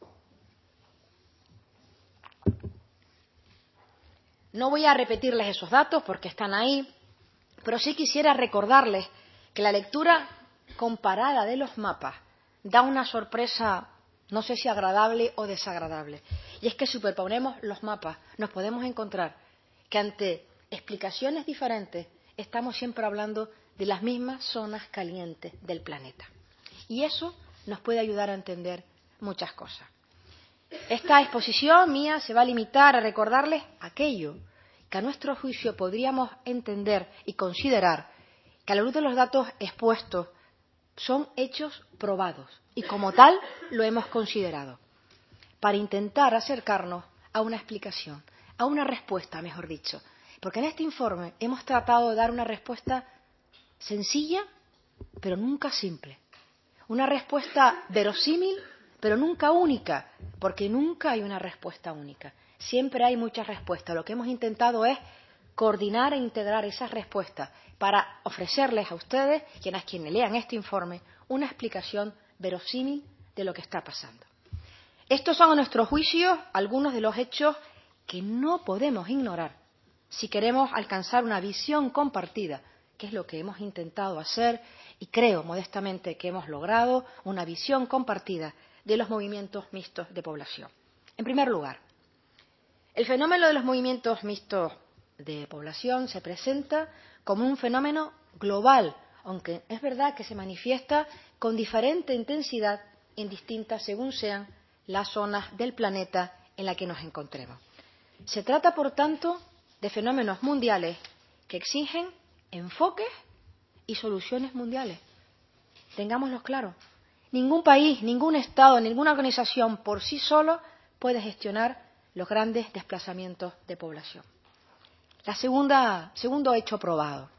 No voy a repetirles esos datos porque están ahí, pero sí quisiera recordarles que la lectura comparada de los mapas da una sorpresa, no sé si agradable o desagradable. Y es que si superponemos los mapas nos podemos encontrar que ante explicaciones diferentes estamos siempre hablando de las mismas zonas calientes del planeta. Y eso nos puede ayudar a entender muchas cosas. Esta exposición mía se va a limitar a recordarles aquello que a nuestro juicio podríamos entender y considerar que a la luz de los datos expuestos son hechos probados y como tal lo hemos considerado para intentar acercarnos a una explicación, a una respuesta, mejor dicho. Porque en este informe hemos tratado de dar una respuesta sencilla, pero nunca simple. Una respuesta verosímil, pero nunca única, porque nunca hay una respuesta única. Siempre hay muchas respuestas. Lo que hemos intentado es coordinar e integrar esas respuestas para ofrecerles a ustedes y a quienes lean este informe una explicación verosímil de lo que está pasando. Estos son, a nuestro juicio, algunos de los hechos que no podemos ignorar si queremos alcanzar una visión compartida, que es lo que hemos intentado hacer y creo modestamente que hemos logrado una visión compartida de los movimientos mixtos de población. En primer lugar, el fenómeno de los movimientos mixtos de población se presenta como un fenómeno global, aunque es verdad que se manifiesta con diferente intensidad en distintas, según sean las zonas del planeta en la que nos encontremos. Se trata, por tanto, de fenómenos mundiales que exigen enfoques y soluciones mundiales. Tengámoslo claro. Ningún país, ningún Estado, ninguna organización por sí solo puede gestionar los grandes desplazamientos de población. La segunda, segundo hecho probado.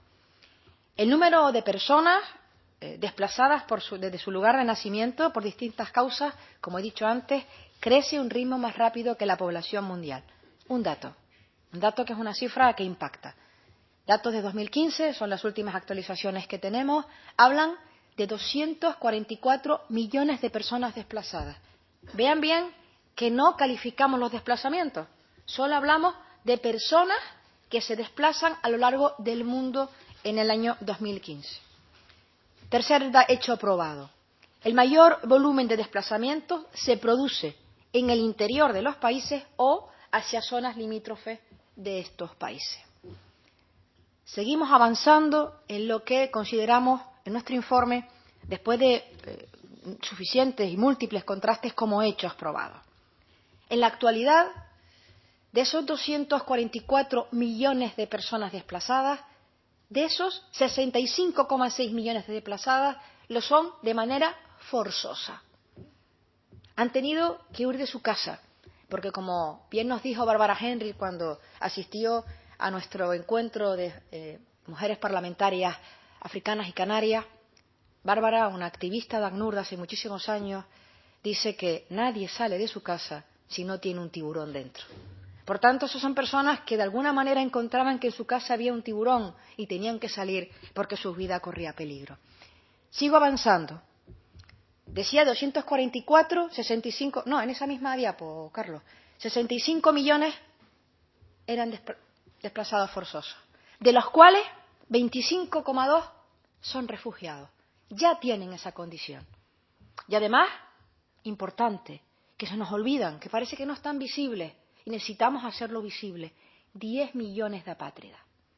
El número de personas eh, desplazadas por su, desde su lugar de nacimiento por distintas causas, como he dicho antes, crece a un ritmo más rápido que la población mundial. Un dato, un dato que es una cifra que impacta. Datos de dos mil quince, son las últimas actualizaciones que tenemos, hablan de doscientos cuarenta y cuatro millones de personas desplazadas. Vean bien que no calificamos los desplazamientos, solo hablamos de personas que se desplazan a lo largo del mundo en el año dos mil quince. Tercer hecho probado. El mayor volumen de desplazamientos se produce en el interior de los países o hacia zonas limítrofes de estos países. Seguimos avanzando en lo que consideramos en nuestro informe, después de eh, suficientes y múltiples contrastes, como hechos probados. En la actualidad, de esos doscientos cuarenta y cuatro millones de personas desplazadas, de esos sesenta y cinco coma seis millones de desplazadas lo son de manera forzosa. Han tenido que huir de su casa, porque como bien nos dijo Bárbara Henry cuando asistió a nuestro encuentro de eh, mujeres parlamentarias africanas y canarias, Bárbara, una activista de ACNUR de hace muchísimos años, dice que nadie sale de su casa si no tiene un tiburón dentro. Por tanto, esas son personas que de alguna manera encontraban que en su casa había un tiburón y tenían que salir porque su vida corría peligro. Sigo avanzando. Decía doscientos cuarenta y cuatro, sesenta y cinco, no, en esa misma diapo, Carlos, sesenta y cinco millones eran desp- desplazados forzosos, de los cuales veinticinco coma dos son refugiados. Ya tienen esa condición. Y además, importante, que se nos olvidan, que parece que no están visibles, y necesitamos hacerlo visible, diez millones de apátridas.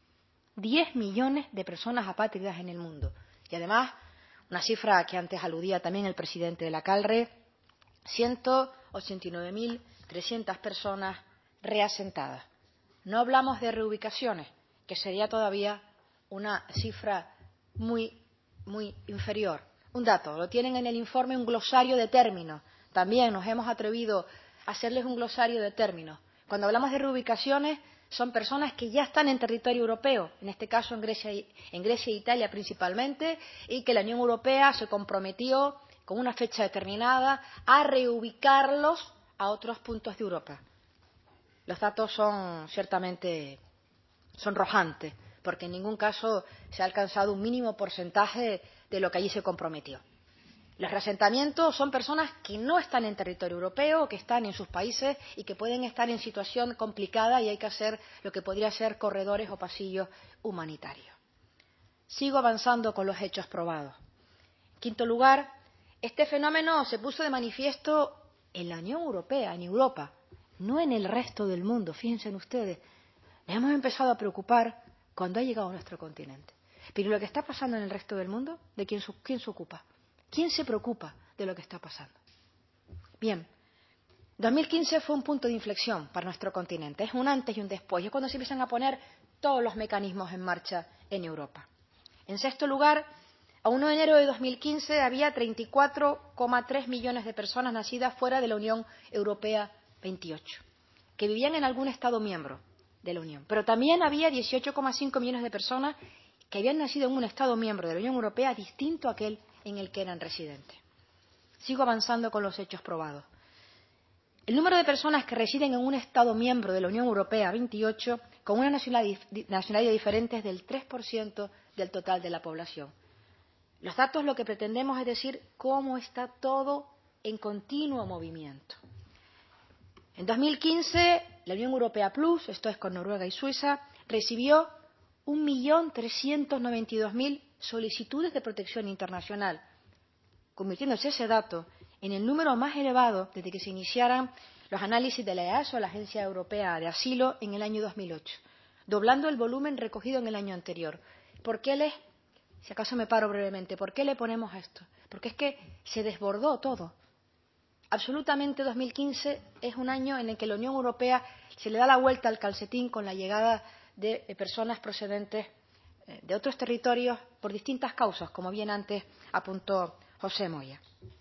diez millones de personas apátridas en el mundo. Y además, una cifra que antes aludía también el presidente de la CALRE, ciento ochenta y nueve mil trescientas personas reasentadas. No hablamos de reubicaciones, que sería todavía una cifra muy, muy inferior. Un dato, lo tienen en el informe, un glosario de términos. También nos hemos atrevido a hacerles un glosario de términos. Cuando hablamos de reubicaciones, son personas que ya están en territorio europeo, en este caso en Grecia, y, en Grecia e Italia principalmente, y que la Unión Europea se comprometió con una fecha determinada a reubicarlos a otros puntos de Europa. Los datos son ciertamente sonrojantes, porque en ningún caso se ha alcanzado un mínimo porcentaje de lo que allí se comprometió. Los reasentamientos son personas que no están en territorio europeo, que están en sus países y que pueden estar en situación complicada y hay que hacer lo que podría ser corredores o pasillos humanitarios. Sigo avanzando con los hechos probados. En quinto lugar, este fenómeno se puso de manifiesto en la Unión Europea, en Europa, no en el resto del mundo. Fíjense ustedes, nos hemos empezado a preocupar cuando ha llegado a nuestro continente. Pero lo que está pasando en el resto del mundo, ¿de quién, quién se ocupa? ¿Quién se preocupa de lo que está pasando? Bien, dos mil quince fue un punto de inflexión para nuestro continente. Es un antes y un después. Es cuando se empiezan a poner todos los mecanismos en marcha en Europa. En sexto lugar, a uno de enero de dos mil quince había treinta y cuatro coma tres millones de personas nacidas fuera de la Unión Europea veintiocho, que vivían en algún Estado miembro de la Unión. Pero también había dieciocho coma cinco millones de personas que habían nacido en un Estado miembro de la Unión Europea distinto a aquel en el que eran residentes. Sigo avanzando con los hechos probados. El número de personas que residen en un Estado miembro de la Unión Europea, veintiocho, con una nacionalidad diferente es del tres por ciento del total de la población. Los datos lo que pretendemos es decir cómo está todo en continuo movimiento. En dos mil quince, la Unión Europea Plus, esto es con Noruega y Suiza, recibió un millón trescientos noventa y dos mil solicitudes de protección internacional, convirtiéndose ese dato en el número más elevado desde que se iniciaran los análisis de la E A S O, la Agencia Europea de Asilo, en el año dos mil ocho, doblando el volumen recogido en el año anterior. ¿Por qué le, si acaso me paro brevemente, por qué le ponemos esto? Porque es que se desbordó todo. Absolutamente dos mil quince es un año en el que la Unión Europea se le da la vuelta al calcetín con la llegada de personas procedentes de otros territorios por distintas causas, como bien antes apuntó José Moya.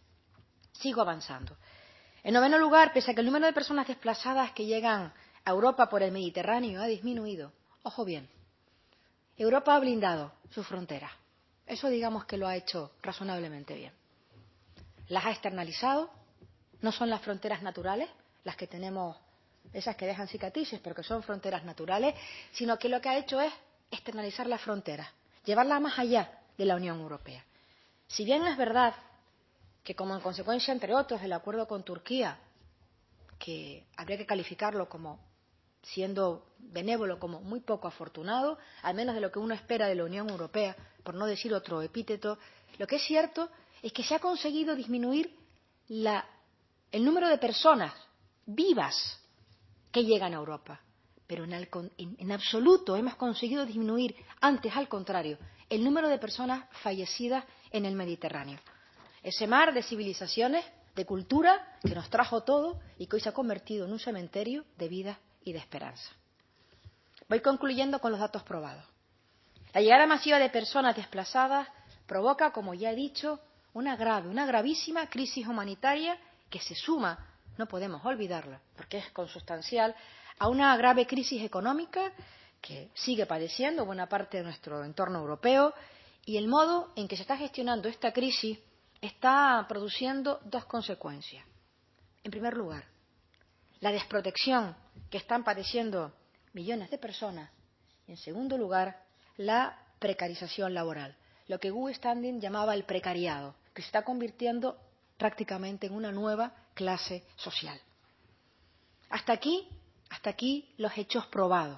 Sigo avanzando. En noveno lugar, pese a que el número de personas desplazadas que llegan a Europa por el Mediterráneo ha disminuido, ojo bien, Europa ha blindado sus fronteras. Eso digamos que lo ha hecho razonablemente bien. Las ha externalizado, no son las fronteras naturales, las que tenemos, esas que dejan cicatrices, pero que son fronteras naturales, sino que lo que ha hecho es externalizar las fronteras, llevarlas más allá de la Unión Europea. Si bien es verdad que, como en consecuencia, entre otros, del acuerdo con Turquía, que habría que calificarlo como siendo benévolo, como muy poco afortunado, al menos de lo que uno espera de la Unión Europea, por no decir otro epíteto, lo que es cierto es que se ha conseguido disminuir la, el número de personas vivas que llegan a Europa. Pero en, el, en, en absoluto hemos conseguido disminuir, antes al contrario, el número de personas fallecidas en el Mediterráneo. Ese mar de civilizaciones, de cultura, que nos trajo todo y que hoy se ha convertido en un cementerio de vida y de esperanza. Voy concluyendo con los datos probados. La llegada masiva de personas desplazadas provoca, como ya he dicho, una grave, una gravísima crisis humanitaria que se suma, no podemos olvidarla, porque es consustancial, a una grave crisis económica que sigue padeciendo buena parte de nuestro entorno europeo, y el modo en que se está gestionando esta crisis está produciendo dos consecuencias. En primer lugar, la desprotección que están padeciendo millones de personas. Y en segundo lugar, la precarización laboral, lo que Guy Standing llamaba el precariado, que se está convirtiendo prácticamente en una nueva clase social. Hasta aquí, hasta aquí los hechos probados.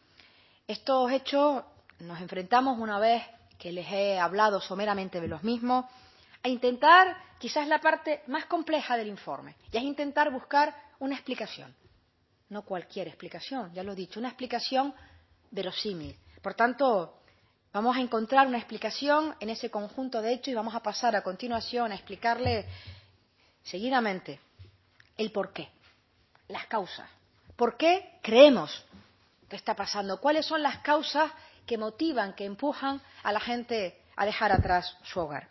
Estos hechos nos enfrentamos, una vez que les he hablado someramente de los mismos, a intentar quizás la parte más compleja del informe, y es intentar buscar una explicación. No cualquier explicación, ya lo he dicho, una explicación verosímil. Por tanto, vamos a encontrar una explicación en ese conjunto de hechos y vamos a pasar a continuación a explicarle seguidamente el porqué, las causas. ¿Por qué creemos que está pasando? ¿Cuáles son las causas que motivan, que empujan a la gente a dejar atrás su hogar?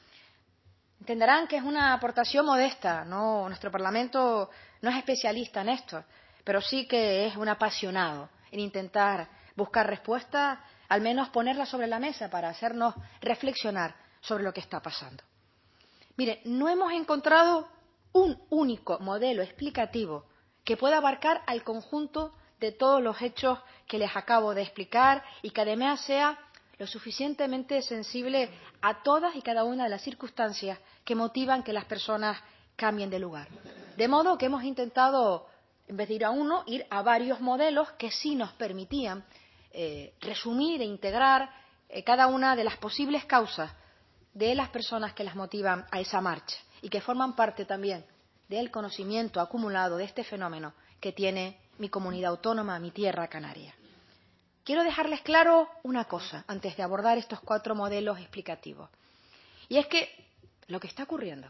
Entenderán que es una aportación modesta, no, nuestro Parlamento no es especialista en esto, pero sí que es un apasionado en intentar buscar respuestas, al menos ponerlas sobre la mesa para hacernos reflexionar sobre lo que está pasando. Mire, no hemos encontrado un único modelo explicativo que pueda abarcar al conjunto de todos los hechos que les acabo de explicar y que además sea lo suficientemente sensible a todas y cada una de las circunstancias que motivan que las personas cambien de lugar. De modo que hemos intentado, en vez de ir a uno, ir a varios modelos que sí nos permitían eh, resumir e integrar eh, cada una de las posibles causas de las personas que las motivan a esa marcha y que forman parte también del conocimiento acumulado de este fenómeno que tiene mi comunidad autónoma, mi tierra canaria. Quiero dejarles claro una cosa antes de abordar estos cuatro modelos explicativos. Y es que lo que está ocurriendo,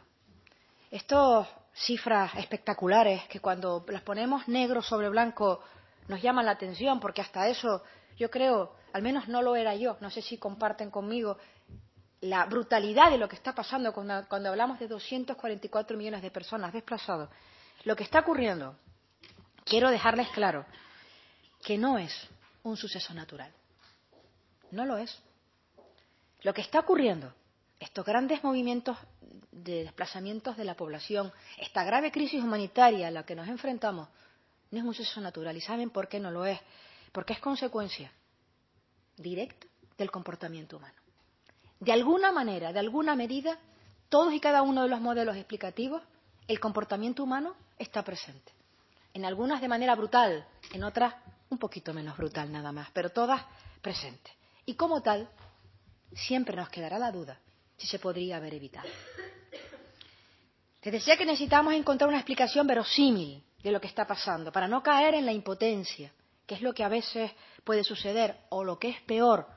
estas cifras espectaculares que cuando las ponemos negro sobre blanco nos llaman la atención, porque hasta eso yo creo, al menos no lo era yo, no sé si comparten conmigo, la brutalidad de lo que está pasando cuando, cuando hablamos de doscientos cuarenta y cuatro millones de personas desplazadas. Lo que está ocurriendo, quiero dejarles claro que no es un suceso natural. No lo es. Lo que está ocurriendo, estos grandes movimientos de desplazamientos de la población. Esta grave crisis humanitaria a la que nos enfrentamos no es un suceso natural. ¿Y saben por qué no lo es? Porque es consecuencia directa del comportamiento humano. De alguna manera, de alguna medida, todos y cada uno de los modelos explicativos, el comportamiento humano está presente. En algunas de manera brutal, en otras un poquito menos brutal nada más, pero todas presentes. Y como tal, siempre nos quedará la duda si se podría haber evitado. Les decía que necesitamos encontrar una explicación verosímil de lo que está pasando, para no caer en la impotencia, que es lo que a veces puede suceder, o lo que es peor,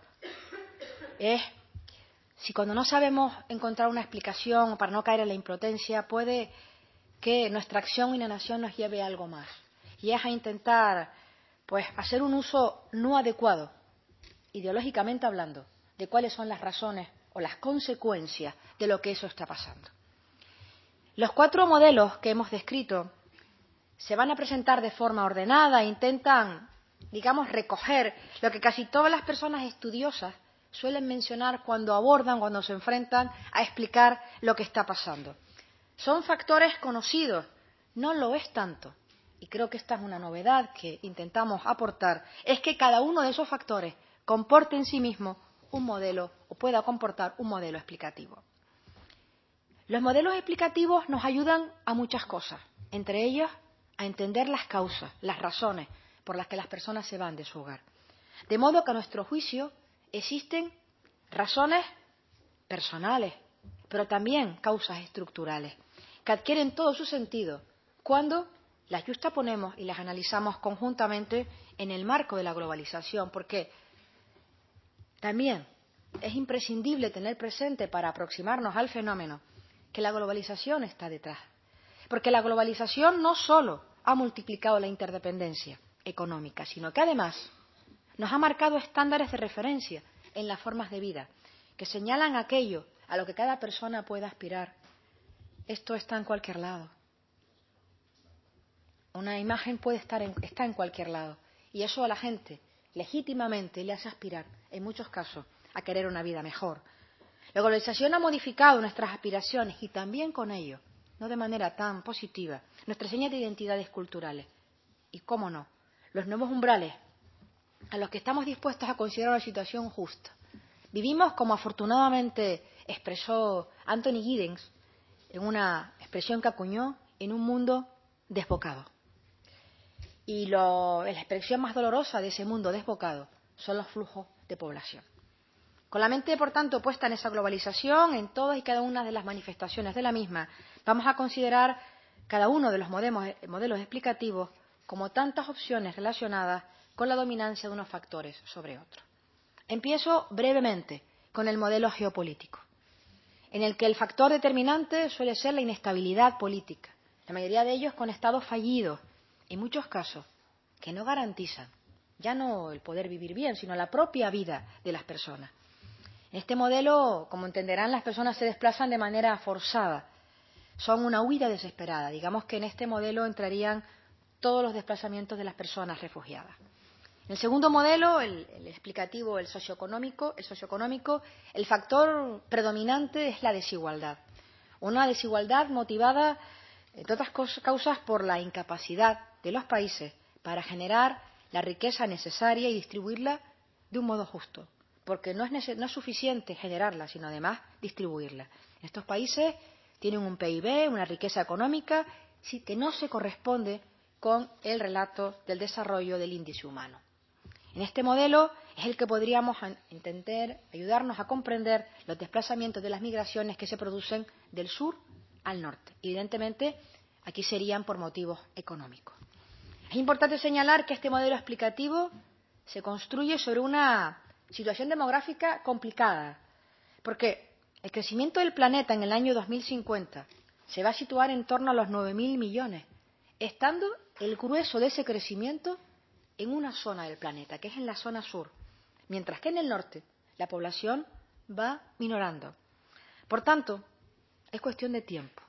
es si cuando no sabemos encontrar una explicación, para no caer en la impotencia, puede que nuestra acción y inacción nos lleve a algo más, y es a intentar pues hacer un uso no adecuado, ideológicamente hablando, de cuáles son las razones o las consecuencias de lo que eso está pasando. Los cuatro modelos que hemos descrito se van a presentar de forma ordenada, intentan, digamos, recoger lo que casi todas las personas estudiosas suelen mencionar cuando abordan, cuando se enfrentan a explicar lo que está pasando. Son factores conocidos, no lo es tanto, y creo que esta es una novedad que intentamos aportar, es que cada uno de esos factores comporte en sí mismo un modelo o pueda comportar un modelo explicativo. Los modelos explicativos nos ayudan a muchas cosas, entre ellas a entender las causas, las razones por las que las personas se van de su hogar. De modo que a nuestro juicio existen razones personales, pero también causas estructurales, que adquieren todo su sentido cuando las justaponemos y las analizamos conjuntamente en el marco de la globalización, porque también es imprescindible tener presente para aproximarnos al fenómeno que la globalización está detrás. Porque la globalización no solo ha multiplicado la interdependencia económica, sino que además nos ha marcado estándares de referencia en las formas de vida, que señalan aquello a lo que cada persona puede aspirar. Esto está en cualquier lado. Una imagen puede estar en, está en cualquier lado. Y eso a la gente legítimamente le hace aspirar, en muchos casos, a querer una vida mejor. La globalización ha modificado nuestras aspiraciones y también con ello, no de manera tan positiva, nuestras señas de identidades culturales. Y, cómo no, los nuevos umbrales a los que estamos dispuestos a considerar una situación justa. Vivimos, como afortunadamente expresó Anthony Giddens, en una expresión que acuñó, en un mundo desbocado. Y lo, la expresión más dolorosa de ese mundo desbocado son los flujos de población. Con la mente, por tanto, puesta en esa globalización, en todas y cada una de las manifestaciones de la misma, vamos a considerar cada uno de los modelos, modelos explicativos como tantas opciones relacionadas con la dominancia de unos factores sobre otros. Empiezo brevemente con el modelo geopolítico, en el que el factor determinante suele ser la inestabilidad política, la mayoría de ellos con estados fallidos, en muchos casos, que no garantizan ya no el poder vivir bien, sino la propia vida de las personas. En este modelo, como entenderán, las personas se desplazan de manera forzada. Son una huida desesperada. Digamos que en este modelo entrarían todos los desplazamientos de las personas refugiadas. En el segundo modelo, el, el explicativo, el socioeconómico, el socioeconómico, el factor predominante es la desigualdad. Una desigualdad motivada, entre otras causas, por la incapacidad de los países para generar la riqueza necesaria y distribuirla de un modo justo. Porque no es, no es suficiente generarla, sino además distribuirla. Estos países tienen un P I B, una riqueza económica, sí, que no se corresponde con el relato del desarrollo del índice humano. En este modelo es el que podríamos intentar ayudarnos a comprender los desplazamientos de las migraciones que se producen del sur al norte. Evidentemente, aquí serían por motivos económicos. Es importante señalar que este modelo explicativo se construye sobre una situación demográfica complicada, porque el crecimiento del planeta en el año dos mil cincuenta se va a situar en torno a los nueve mil millones, estando el grueso de ese crecimiento en una zona del planeta, que es en la zona sur, mientras que en el norte la población va minorando. Por tanto, es cuestión de tiempo.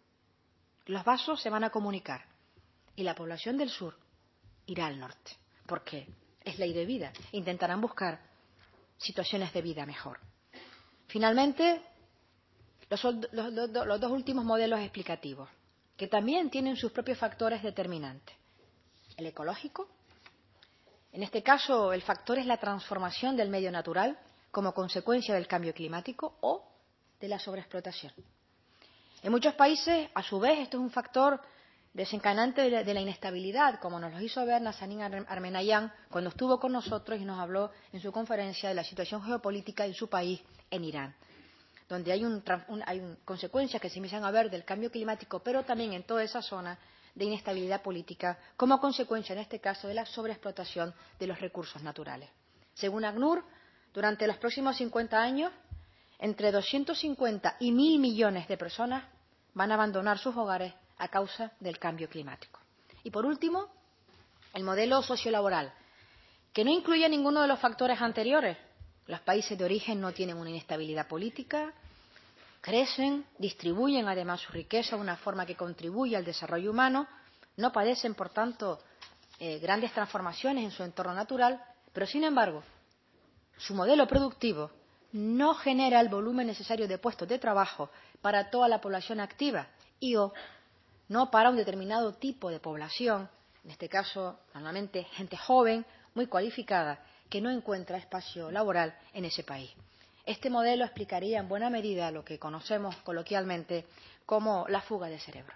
Los vasos se van a comunicar y la población del sur irá al norte, porque es ley de vida. Intentarán buscar situaciones de vida mejor. Finalmente, los, los, los, los dos últimos modelos explicativos, que también tienen sus propios factores determinantes. El ecológico. En este caso, el factor es la transformación del medio natural como consecuencia del cambio climático o de la sobreexplotación. En muchos países, a su vez, esto es un factor desencadenante de la inestabilidad, como nos lo hizo ver Nazanin Armenayan cuando estuvo con nosotros y nos habló en su conferencia de la situación geopolítica en su país, en Irán, donde hay, un, un, hay un, consecuencias que se empiezan a ver del cambio climático, pero también en toda esa zona de inestabilidad política, como consecuencia, en este caso, de la sobreexplotación de los recursos naturales. Según ACNUR, durante los próximos cincuenta años, entre doscientos cincuenta y mil millones de personas van a abandonar sus hogares a causa del cambio climático. Y, por último, el modelo sociolaboral, que no incluye ninguno de los factores anteriores. Los países de origen no tienen una inestabilidad política, crecen, distribuyen además su riqueza de una forma que contribuye al desarrollo humano, no padecen, por tanto, eh, grandes transformaciones en su entorno natural, pero, sin embargo, su modelo productivo no genera el volumen necesario de puestos de trabajo para toda la población activa y o no para un determinado tipo de población, en este caso, normalmente gente joven, muy cualificada, que no encuentra espacio laboral en ese país. Este modelo explicaría en buena medida lo que conocemos coloquialmente como la fuga de cerebro.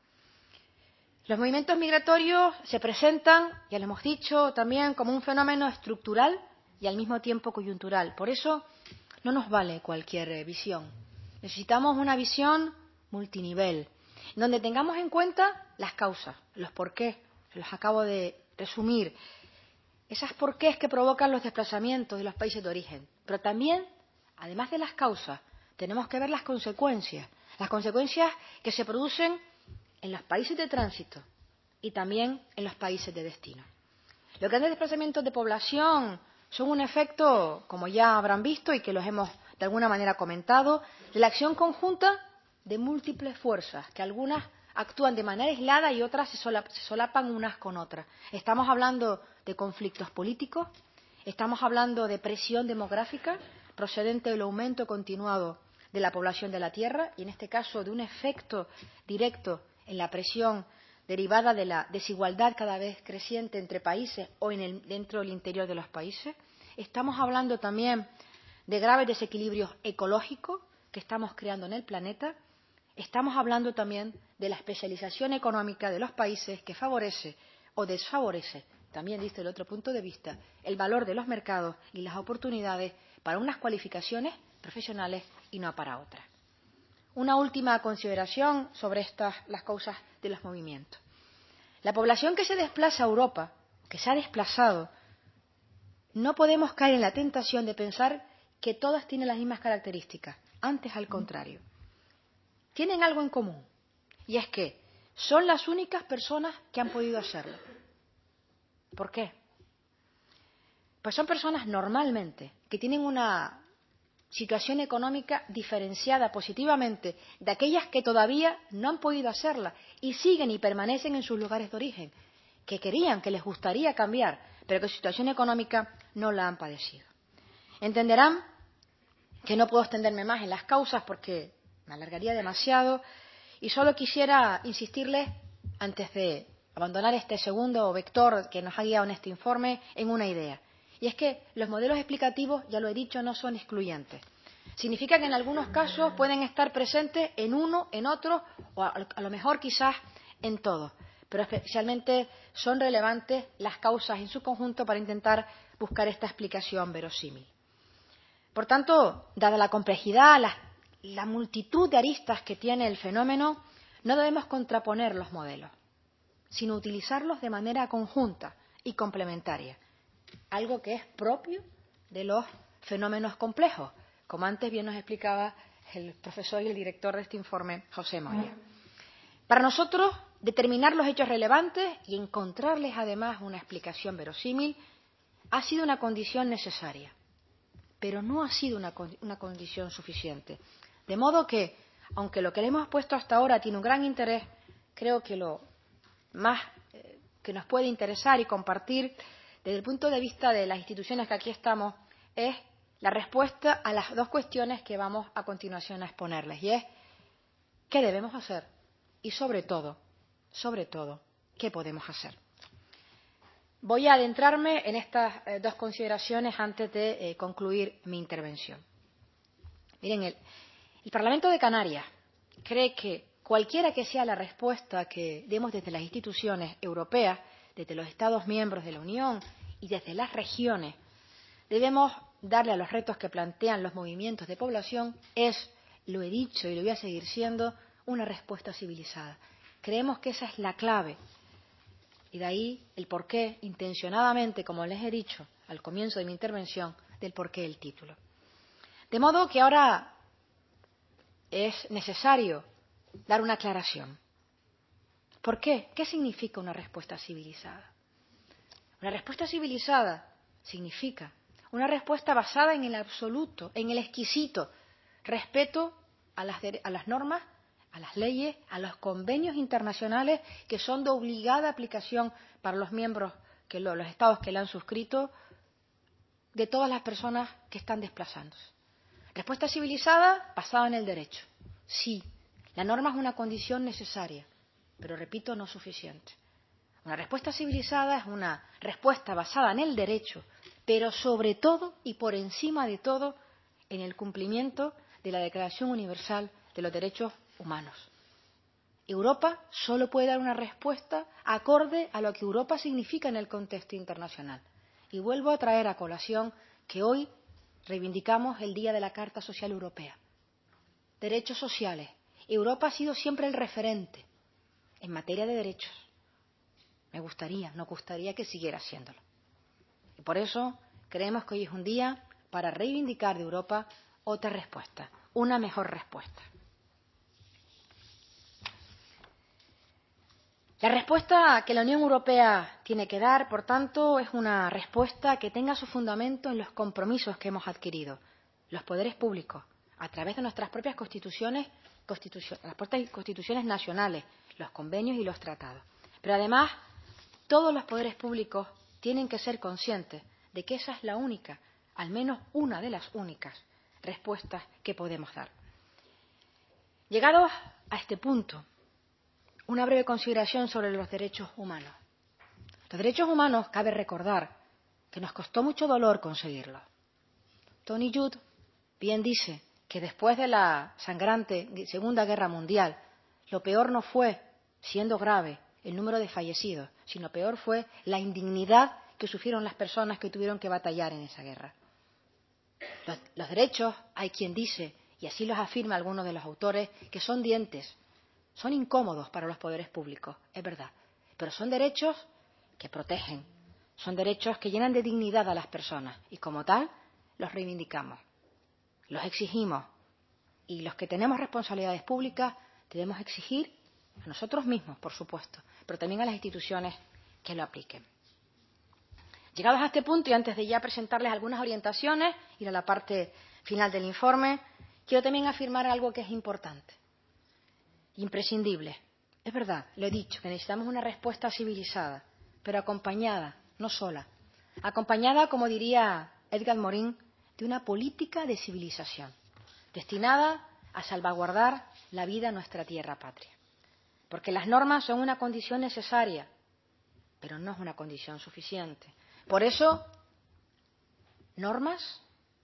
Los movimientos migratorios se presentan, ya lo hemos dicho, también como un fenómeno estructural y al mismo tiempo coyuntural. Por eso no nos vale cualquier visión. Necesitamos una visión multinivel, donde tengamos en cuenta las causas, los porqués, los acabo de resumir, esas porqués que provocan los desplazamientos de los países de origen. Pero también, además de las causas, tenemos que ver las consecuencias, las consecuencias que se producen en los países de tránsito y también en los países de destino. Los grandes desplazamientos de población son un efecto, como ya habrán visto y que los hemos de alguna manera comentado, de la acción conjunta de múltiples fuerzas, que algunas actúan de manera aislada y otras se solapan unas con otras. Estamos hablando de conflictos políticos, estamos hablando de presión demográfica procedente del aumento continuado de la población de la Tierra y, en este caso, de un efecto directo en la presión derivada de la desigualdad cada vez creciente entre países o en el, dentro del interior de los países. Estamos hablando también de graves desequilibrios ecológicos que estamos creando en el planeta. Estamos hablando también de la especialización económica de los países que favorece o desfavorece, también desde el otro punto de vista, el valor de los mercados y las oportunidades para unas cualificaciones profesionales y no para otras. Una última consideración sobre estas, las causas de los movimientos. La población que se desplaza a Europa, que se ha desplazado, no podemos caer en la tentación de pensar que todas tienen las mismas características. Antes, al contrario. Tienen algo en común, y es que son las únicas personas que han podido hacerlo. ¿Por qué? Pues son personas normalmente que tienen una situación económica diferenciada positivamente de aquellas que todavía no han podido hacerla y siguen y permanecen en sus lugares de origen, que querían, que les gustaría cambiar, pero que su situación económica no la han padecido. Entenderán que no puedo extenderme más en las causas porque me alargaría demasiado y solo quisiera insistirles, antes de abandonar este segundo vector que nos ha guiado en este informe, en una idea. Y es que los modelos explicativos, ya lo he dicho, no son excluyentes. Significa que en algunos casos pueden estar presentes en uno, en otro, o a lo mejor quizás en todos. Pero especialmente son relevantes las causas en su conjunto para intentar buscar esta explicación verosímil. Por tanto, dada la complejidad, la, la multitud de aristas que tiene el fenómeno, no debemos contraponer los modelos, sino utilizarlos de manera conjunta y complementaria, algo que es propio de los fenómenos complejos, como antes bien nos explicaba el profesor y el director de este informe, José Moya. Para nosotros, determinar los hechos relevantes y encontrarles además una explicación verosímil ha sido una condición necesaria, pero no ha sido una, una condición suficiente. De modo que, aunque lo que le hemos puesto hasta ahora tiene un gran interés, creo que lo más eh, que nos puede interesar y compartir desde el punto de vista de las instituciones que aquí estamos es la respuesta a las dos cuestiones que vamos a continuación a exponerles, y es ¿qué debemos hacer? Y sobre todo, sobre todo, ¿qué podemos hacer? Voy a adentrarme en estas eh, dos consideraciones antes de eh, concluir mi intervención. Miren, el, el Parlamento de Canarias cree que cualquiera que sea la respuesta que demos desde las instituciones europeas, desde los Estados miembros de la Unión y desde las regiones, debemos darle a los retos que plantean los movimientos de población es, lo he dicho y lo voy a seguir siendo, una respuesta civilizada. Creemos que esa es la clave. Y de ahí el porqué, intencionadamente, como les he dicho al comienzo de mi intervención, del porqué del título. De modo que ahora es necesario dar una aclaración. ¿Por qué? ¿Qué significa una respuesta civilizada? Una respuesta civilizada significa una respuesta basada en el absoluto, en el exquisito respeto a las, a las normas, a las leyes, a los convenios internacionales que son de obligada aplicación para los miembros, que lo, los estados que la han suscrito, de todas las personas que están desplazándose. Respuesta civilizada basada en el derecho. Sí, la norma es una condición necesaria, pero repito, no suficiente. Una respuesta civilizada es una respuesta basada en el derecho, pero sobre todo y por encima de todo en el cumplimiento de la Declaración Universal de los Derechos Humanos. Europa solo puede dar una respuesta acorde a lo que Europa significa en el contexto internacional. Y vuelvo a traer a colación que hoy reivindicamos el Día de la Carta Social Europea. Derechos sociales. Europa ha sido siempre el referente en materia de derechos. Me gustaría, nos gustaría que siguiera siéndolo. Y por eso creemos que hoy es un día para reivindicar de Europa otra respuesta, una mejor respuesta. La respuesta que la Unión Europea tiene que dar, por tanto, es una respuesta que tenga su fundamento en los compromisos que hemos adquirido, los poderes públicos, a través de nuestras propias constituciones, constitucio, las propias constituciones nacionales, los convenios y los tratados. Pero además, todos los poderes públicos tienen que ser conscientes de que esa es la única, al menos una de las únicas, respuestas que podemos dar. Llegados a este punto, una breve consideración sobre los derechos humanos. Los derechos humanos, cabe recordar, que nos costó mucho dolor conseguirlos. Tony Judd bien dice que después de la sangrante Segunda Guerra Mundial, lo peor no fue, siendo grave, el número de fallecidos, sino peor fue la indignidad que sufrieron las personas que tuvieron que batallar en esa guerra. Los, los derechos, hay quien dice, y así los afirma algunos de los autores, que son dientes. Son incómodos para los poderes públicos, es verdad, pero son derechos que protegen, son derechos que llenan de dignidad a las personas y como tal los reivindicamos, los exigimos y los que tenemos responsabilidades públicas debemos exigir a nosotros mismos, por supuesto, pero también a las instituciones que lo apliquen. Llegados a este punto y antes de ya presentarles algunas orientaciones, ir a la parte final del informe, quiero también afirmar algo que es importante. Imprescindible. Es verdad, lo he dicho, que necesitamos una respuesta civilizada, pero acompañada, no sola, acompañada, como diría Edgar Morin, de una política de civilización, destinada a salvaguardar la vida en nuestra tierra patria. Porque las normas son una condición necesaria, pero no es una condición suficiente. Por eso, normas,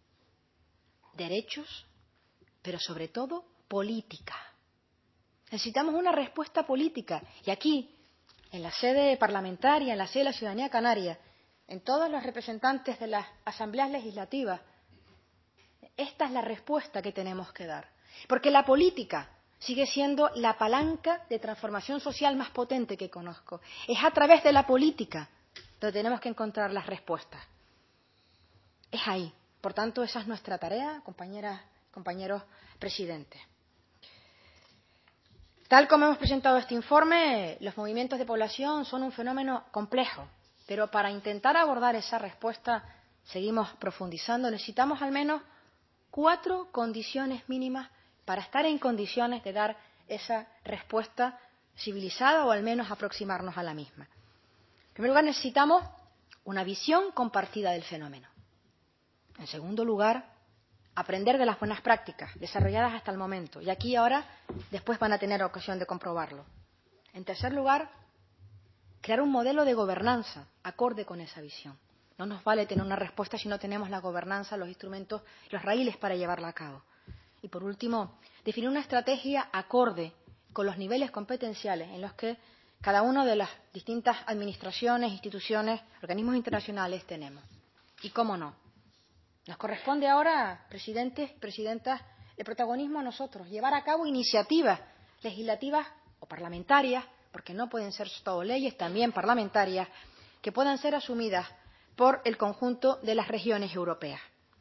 derechos, pero sobre todo política. Necesitamos una respuesta política. Y aquí, en la sede parlamentaria, en la sede de la ciudadanía canaria, en todos los representantes de las asambleas legislativas, esta es la respuesta que tenemos que dar. Porque la política sigue siendo la palanca de transformación social más potente que conozco. Es a través de la política donde tenemos que encontrar las respuestas. Es ahí. Por tanto, esa es nuestra tarea, compañeras, compañeros presidentes. Tal como hemos presentado este informe, los movimientos de población son un fenómeno complejo, pero para intentar abordar esa respuesta seguimos profundizando. Necesitamos al menos cuatro condiciones mínimas para estar en condiciones de dar esa respuesta civilizada o al menos aproximarnos a la misma. En primer lugar, necesitamos una visión compartida del fenómeno. En segundo lugar, aprender de las buenas prácticas desarrolladas hasta el momento. Y aquí ahora, después van a tener ocasión de comprobarlo. En tercer lugar, crear un modelo de gobernanza acorde con esa visión. No nos vale tener una respuesta si no tenemos la gobernanza, los instrumentos, los raíles para llevarla a cabo. Y por último, definir una estrategia acorde con los niveles competenciales en los que cada una de las distintas administraciones, instituciones, organismos internacionales tenemos. Y cómo no, nos corresponde ahora, presidentes, presidentas, el protagonismo a nosotros, llevar a cabo iniciativas legislativas o parlamentarias, porque no pueden ser todo leyes, también parlamentarias, que puedan ser asumidas por el conjunto de las regiones europeas.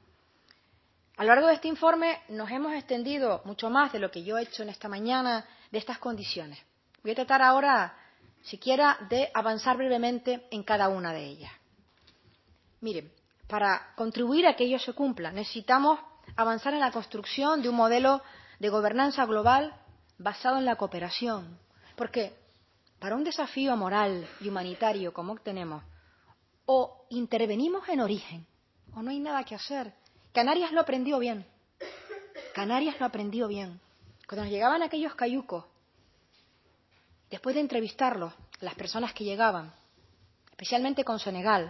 A lo largo de este informe nos hemos extendido mucho más de lo que yo he hecho en esta mañana de estas condiciones. Voy a tratar ahora, siquiera, de avanzar brevemente en cada una de ellas. Miren, para contribuir a que ello se cumpla, necesitamos avanzar en la construcción de un modelo de gobernanza global basado en la cooperación. Porque para un desafío moral y humanitario como el que tenemos, o intervenimos en origen, o no hay nada que hacer. Canarias lo aprendió bien. Canarias lo aprendió bien. Cuando nos llegaban aquellos cayucos, después de entrevistarlos, las personas que llegaban, especialmente con Senegal,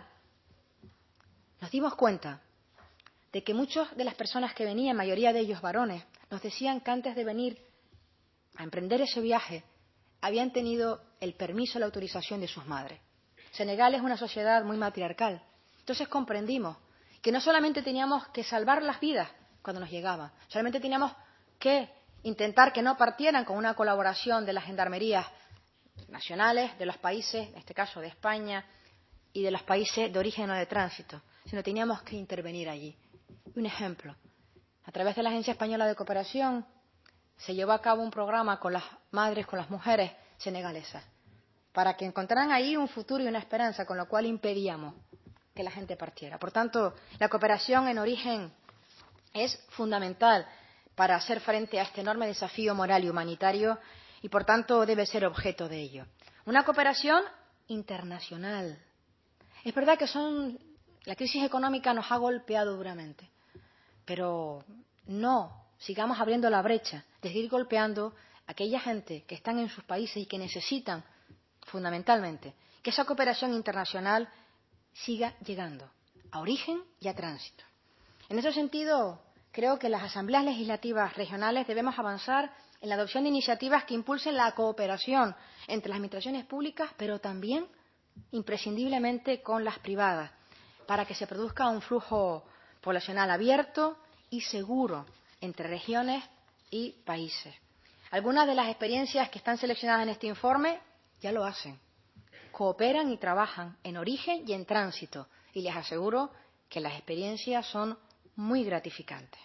nos dimos cuenta de que muchas de las personas que venían, mayoría de ellos varones, nos decían que antes de venir a emprender ese viaje habían tenido el permiso y la autorización de sus madres. Senegal es una sociedad muy matriarcal. Entonces comprendimos que no solamente teníamos que salvar las vidas cuando nos llegaban, solamente teníamos que intentar que no partieran con una colaboración de las gendarmerías nacionales de los países, en este caso de España, y de los países de origen o de tránsito, sino teníamos que intervenir allí. Un ejemplo, a través de la Agencia Española de Cooperación se llevó a cabo un programa con las madres, con las mujeres senegalesas, para que encontraran ahí un futuro y una esperanza, con lo cual impedíamos que la gente partiera. Por tanto, la cooperación en origen es fundamental para hacer frente a este enorme desafío moral y humanitario y, por tanto, debe ser objeto de ello. Una cooperación internacional. Es verdad que son, la crisis económica nos ha golpeado duramente, pero no sigamos abriendo la brecha de seguir golpeando a aquella gente que están en sus países y que necesitan, fundamentalmente, que esa cooperación internacional siga llegando a origen y a tránsito. En ese sentido, creo que las asambleas legislativas regionales debemos avanzar en la adopción de iniciativas que impulsen la cooperación entre las administraciones públicas, pero también, imprescindiblemente, con las privadas, para que se produzca un flujo poblacional abierto y seguro entre regiones y países. Algunas de las experiencias que están seleccionadas en este informe ya lo hacen. Cooperan y trabajan en origen y en tránsito, y les aseguro que las experiencias son muy gratificantes.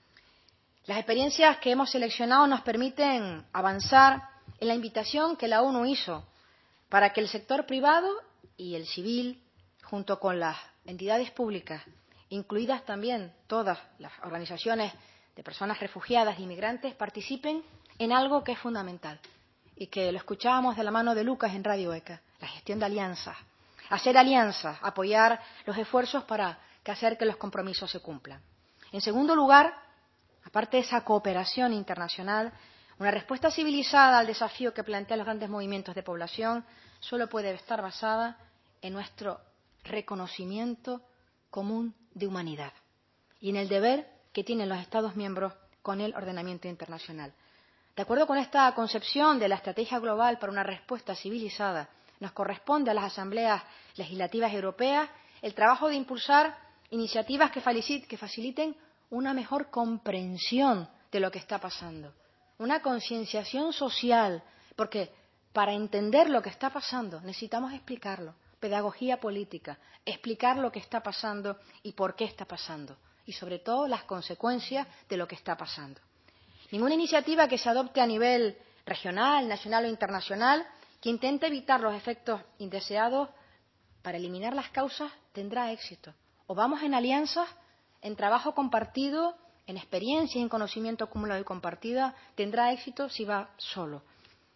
Las experiencias que hemos seleccionado nos permiten avanzar en la invitación que la ONU hizo para que el sector privado y el civil, junto con las entidades públicas, incluidas también todas las organizaciones de personas refugiadas e inmigrantes, participen en algo que es fundamental y que lo escuchábamos de la mano de Lucas en Radio ECA, la gestión de alianzas. Hacer alianzas, apoyar los esfuerzos para hacer que los compromisos se cumplan. En segundo lugar, aparte de esa cooperación internacional, una respuesta civilizada al desafío que plantean los grandes movimientos de población solo puede estar basada en nuestro reconocimiento común de humanidad y en el deber que tienen los Estados miembros con el ordenamiento internacional. De acuerdo con esta concepción de la estrategia global para una respuesta civilizada, nos corresponde a las asambleas legislativas europeas el trabajo de impulsar iniciativas que faciliten una mejor comprensión de lo que está pasando, una concienciación social, porque para entender lo que está pasando necesitamos explicarlo, pedagogía política, explicar lo que está pasando y por qué está pasando, y sobre todo las consecuencias de lo que está pasando. Ninguna iniciativa que se adopte a nivel regional, nacional o internacional que intente evitar los efectos indeseados para eliminar las causas tendrá éxito. O vamos en alianzas, en trabajo compartido, en experiencia y en conocimiento acumulado y compartida, tendrá éxito si va solo.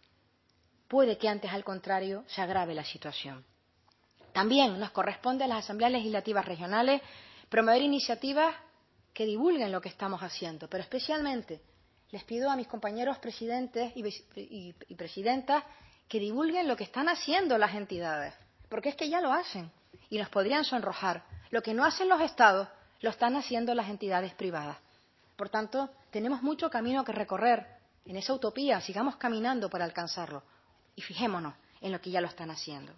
Puede que antes, al contrario, se agrave la situación. También nos corresponde a las asambleas legislativas regionales Promover iniciativas que divulguen lo que estamos haciendo, pero especialmente les pido a mis compañeros presidentes y, y, y presidentas que divulguen lo que están haciendo las entidades, porque es que ya lo hacen y nos podrían sonrojar. Lo que no hacen los Estados lo están haciendo las entidades privadas. Por tanto, tenemos mucho camino que recorrer en esa utopía, sigamos caminando para alcanzarlo y fijémonos en lo que ya lo están haciendo.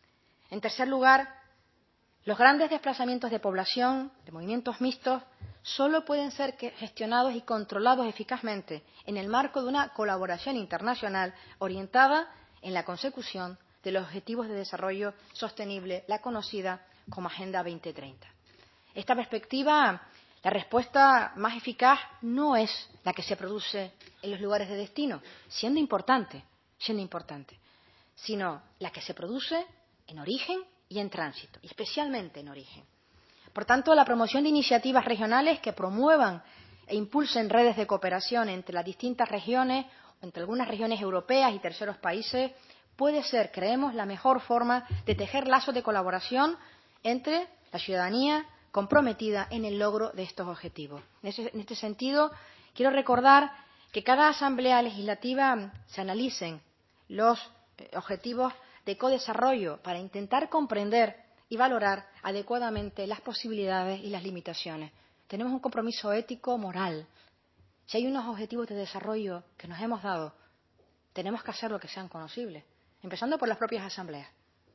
En tercer lugar, los grandes desplazamientos de población, de movimientos mixtos, solo pueden ser gestionados y controlados eficazmente en el marco de una colaboración internacional orientada en la consecución de los Objetivos de Desarrollo Sostenible, la conocida como Agenda veinte treinta. Esta perspectiva, la respuesta más eficaz no es la que se produce en los lugares de destino, siendo importante, siendo importante, sino la que se produce en origen y en tránsito, y especialmente en origen. Por tanto, la promoción de iniciativas regionales que promuevan e impulsen redes de cooperación entre las distintas regiones, o entre algunas regiones europeas y terceros países, puede ser, creemos, la mejor forma de tejer lazos de colaboración entre la ciudadanía comprometida en el logro de estos objetivos. En, ese, en este sentido, quiero recordar que cada asamblea legislativa se analicen los eh, objetivos de codesarrollo para intentar comprender y valorar adecuadamente las posibilidades y las limitaciones. Tenemos un compromiso ético, moral. Si hay unos objetivos de desarrollo que nos hemos dado, tenemos que hacer lo que sean conocibles, empezando por las propias asambleas,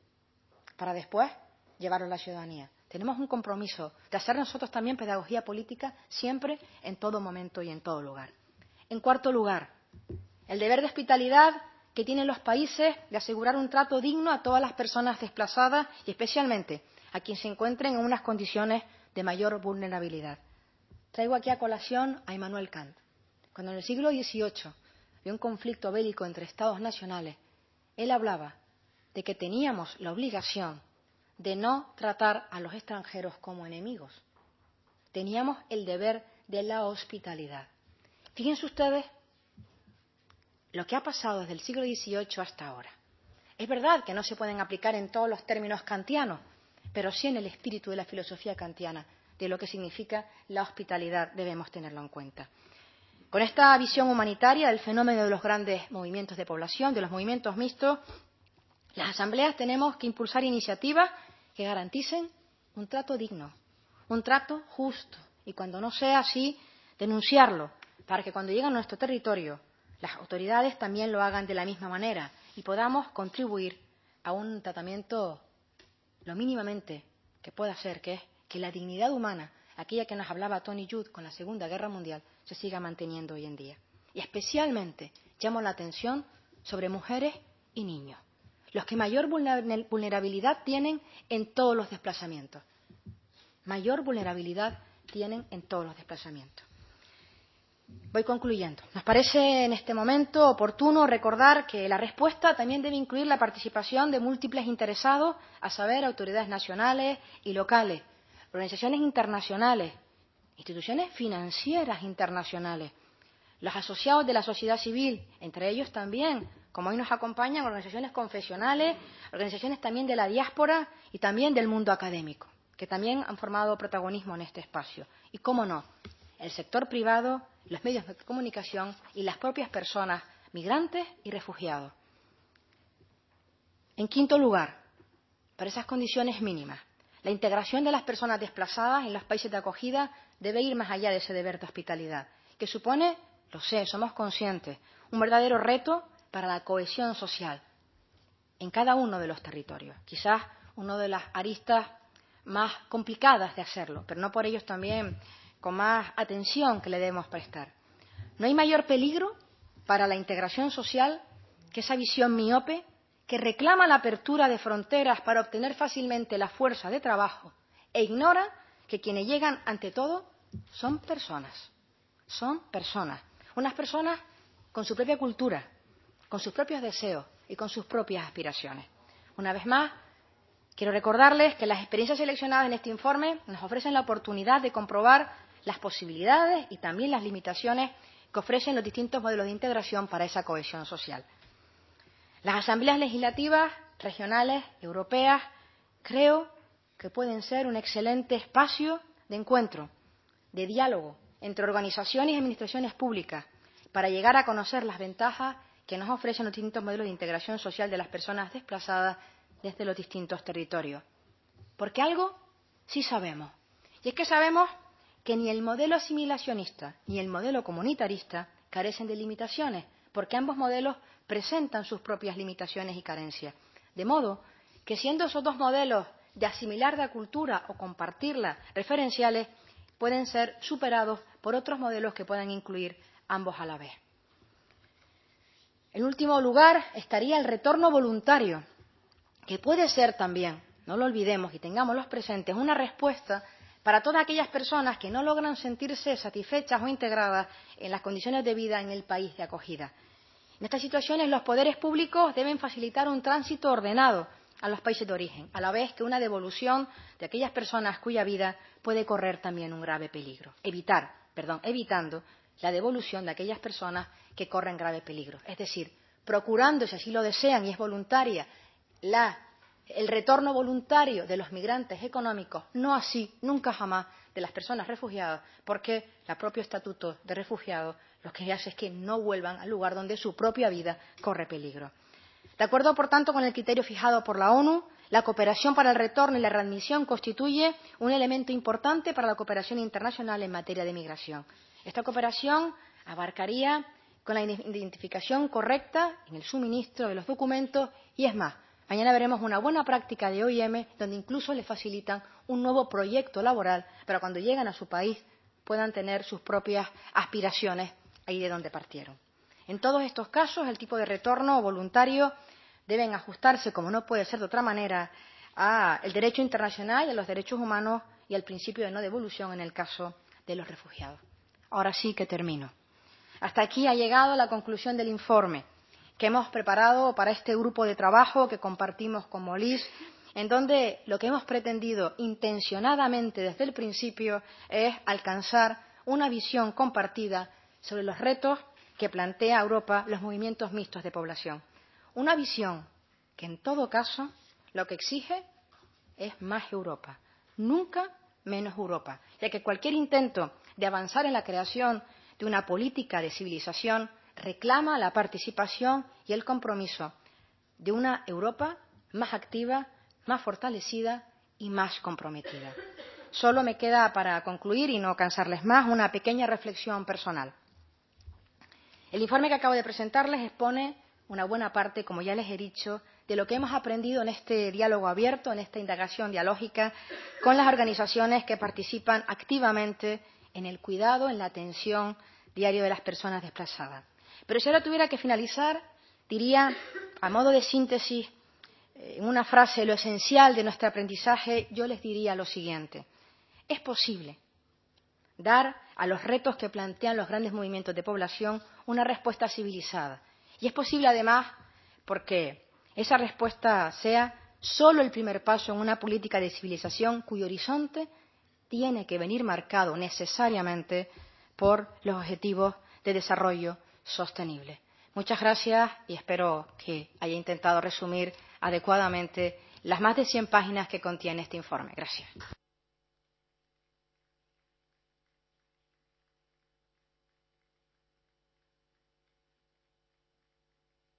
para después llevarlo a la ciudadanía. Tenemos un compromiso de hacer nosotros también pedagogía política siempre, en todo momento y en todo lugar. En cuarto lugar, el deber de hospitalidad que tienen los países de asegurar un trato digno a todas las personas desplazadas y especialmente a quienes se encuentren en unas condiciones de mayor vulnerabilidad. Traigo aquí a colación a Immanuel Kant. Cuando en el siglo dieciocho había un conflicto bélico entre Estados nacionales, él hablaba de que teníamos la obligación de no tratar a los extranjeros como enemigos. Teníamos el deber de la hospitalidad. Fíjense ustedes lo que ha pasado desde el siglo dieciocho hasta ahora. Es verdad que no se pueden aplicar en todos los términos kantianos, pero sí en el espíritu de la filosofía kantiana, de lo que significa la hospitalidad, debemos tenerlo en cuenta. Con esta visión humanitaria del fenómeno de los grandes movimientos de población, de los movimientos mixtos, las asambleas tenemos que impulsar iniciativas que garanticen un trato digno, un trato justo, y cuando no sea así, denunciarlo, para que cuando lleguen a nuestro territorio las autoridades también lo hagan de la misma manera y podamos contribuir a un tratamiento lo mínimamente que pueda ser, que es que la dignidad humana, aquella que nos hablaba Tony Judd con la Segunda Guerra Mundial, se siga manteniendo hoy en día. Y especialmente llamo la atención sobre mujeres y niños, los que mayor vulnerabilidad tienen en todos los desplazamientos. Mayor vulnerabilidad tienen en todos los desplazamientos. Voy concluyendo. Nos parece en este momento oportuno recordar que la respuesta también debe incluir la participación de múltiples interesados, a saber, autoridades nacionales y locales, organizaciones internacionales, instituciones financieras internacionales, los asociados de la sociedad civil, entre ellos también, como hoy nos acompañan, organizaciones confesionales, organizaciones también de la diáspora y también del mundo académico, que también han formado protagonismo en este espacio. Y, cómo no, el sector privado, los medios de comunicación y las propias personas migrantes y refugiados. En quinto lugar, para esas condiciones mínimas, la integración de las personas desplazadas en los países de acogida debe ir más allá de ese deber de hospitalidad, que supone, lo sé, somos conscientes, un verdadero reto para la cohesión social en cada uno de los territorios. Quizás una de las aristas más complicadas de hacerlo, pero no por ello también con más atención que le debemos prestar. No hay mayor peligro para la integración social que esa visión miope que reclama la apertura de fronteras para obtener fácilmente la fuerza de trabajo e ignora que quienes llegan ante todo son personas, son personas, unas personas con su propia cultura, con sus propios deseos y con sus propias aspiraciones. Una vez más, quiero recordarles que las experiencias seleccionadas en este informe nos ofrecen la oportunidad de comprobar las posibilidades y también las limitaciones que ofrecen los distintos modelos de integración para esa cohesión social. Las asambleas legislativas regionales, europeas, creo que pueden ser un excelente espacio de encuentro, de diálogo entre organizaciones y administraciones públicas para llegar a conocer las ventajas que nos ofrecen los distintos modelos de integración social de las personas desplazadas desde los distintos territorios. Porque algo sí sabemos, y es que sabemos que ni el modelo asimilacionista ni el modelo comunitarista carecen de limitaciones, porque ambos modelos presentan sus propias limitaciones y carencias. De modo que, siendo esos dos modelos de asimilar la cultura o compartirla referenciales, pueden ser superados por otros modelos que puedan incluir ambos a la vez. En último lugar, estaría el retorno voluntario, que puede ser también, no lo olvidemos y tengámoslo presentes, una respuesta para todas aquellas personas que no logran sentirse satisfechas o integradas en las condiciones de vida en el país de acogida. En estas situaciones, los poderes públicos deben facilitar un tránsito ordenado a los países de origen, a la vez que una devolución de aquellas personas cuya vida puede correr también un grave peligro. Evitar, perdón, evitando la devolución de aquellas personas que corren grave peligro. Es decir, procurando, si así lo desean y es voluntaria, la, el retorno voluntario de los migrantes económicos, no así, nunca jamás, de las personas refugiadas, porque el propio estatuto de refugiado lo que hace es que no vuelvan al lugar donde su propia vida corre peligro. De acuerdo, por tanto, con el criterio fijado por la ONU, la cooperación para el retorno y la readmisión constituye un elemento importante para la cooperación internacional en materia de migración. Esta cooperación abarcaría con la identificación correcta en el suministro de los documentos y, es más, mañana veremos una buena práctica de O I M donde incluso les facilitan un nuevo proyecto laboral para cuando llegan a su país puedan tener sus propias aspiraciones ahí de donde partieron. En todos estos casos, el tipo de retorno voluntario deben ajustarse, como no puede ser de otra manera, al derecho internacional y a los derechos humanos y al principio de no devolución en el caso de los refugiados. Ahora sí que termino. Hasta aquí ha llegado la conclusión del informe que hemos preparado para este grupo de trabajo que compartimos con Molís, en donde lo que hemos pretendido intencionadamente desde el principio es alcanzar una visión compartida sobre los retos que plantea Europa los movimientos mixtos de población. Una visión que, en todo caso, lo que exige es más Europa, nunca menos Europa, ya que cualquier intento de avanzar en la creación de una política de civilización reclama la participación y el compromiso de una Europa más activa, más fortalecida y más comprometida. Solo me queda, para concluir y no cansarles más, una pequeña reflexión personal. El informe que acabo de presentarles expone una buena parte, como ya les he dicho, de lo que hemos aprendido en este diálogo abierto, en esta indagación dialógica con las organizaciones que participan activamente en el cuidado, en la atención diaria de las personas desplazadas. Pero si ahora tuviera que finalizar, diría, a modo de síntesis, en una frase, lo esencial de nuestro aprendizaje, yo les diría lo siguiente. Es posible dar a los retos que plantean los grandes movimientos de población una respuesta civilizada. Y es posible, además, porque esa respuesta sea solo el primer paso en una política de civilización cuyo horizonte tiene que venir marcado necesariamente por los objetivos de desarrollo sostenible. Muchas gracias y espero que haya intentado resumir adecuadamente las más de cien páginas que contiene este informe. Gracias.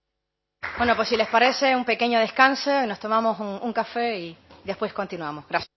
Bueno, pues si les parece, un pequeño descanso y nos tomamos un, un café y después continuamos. Gracias.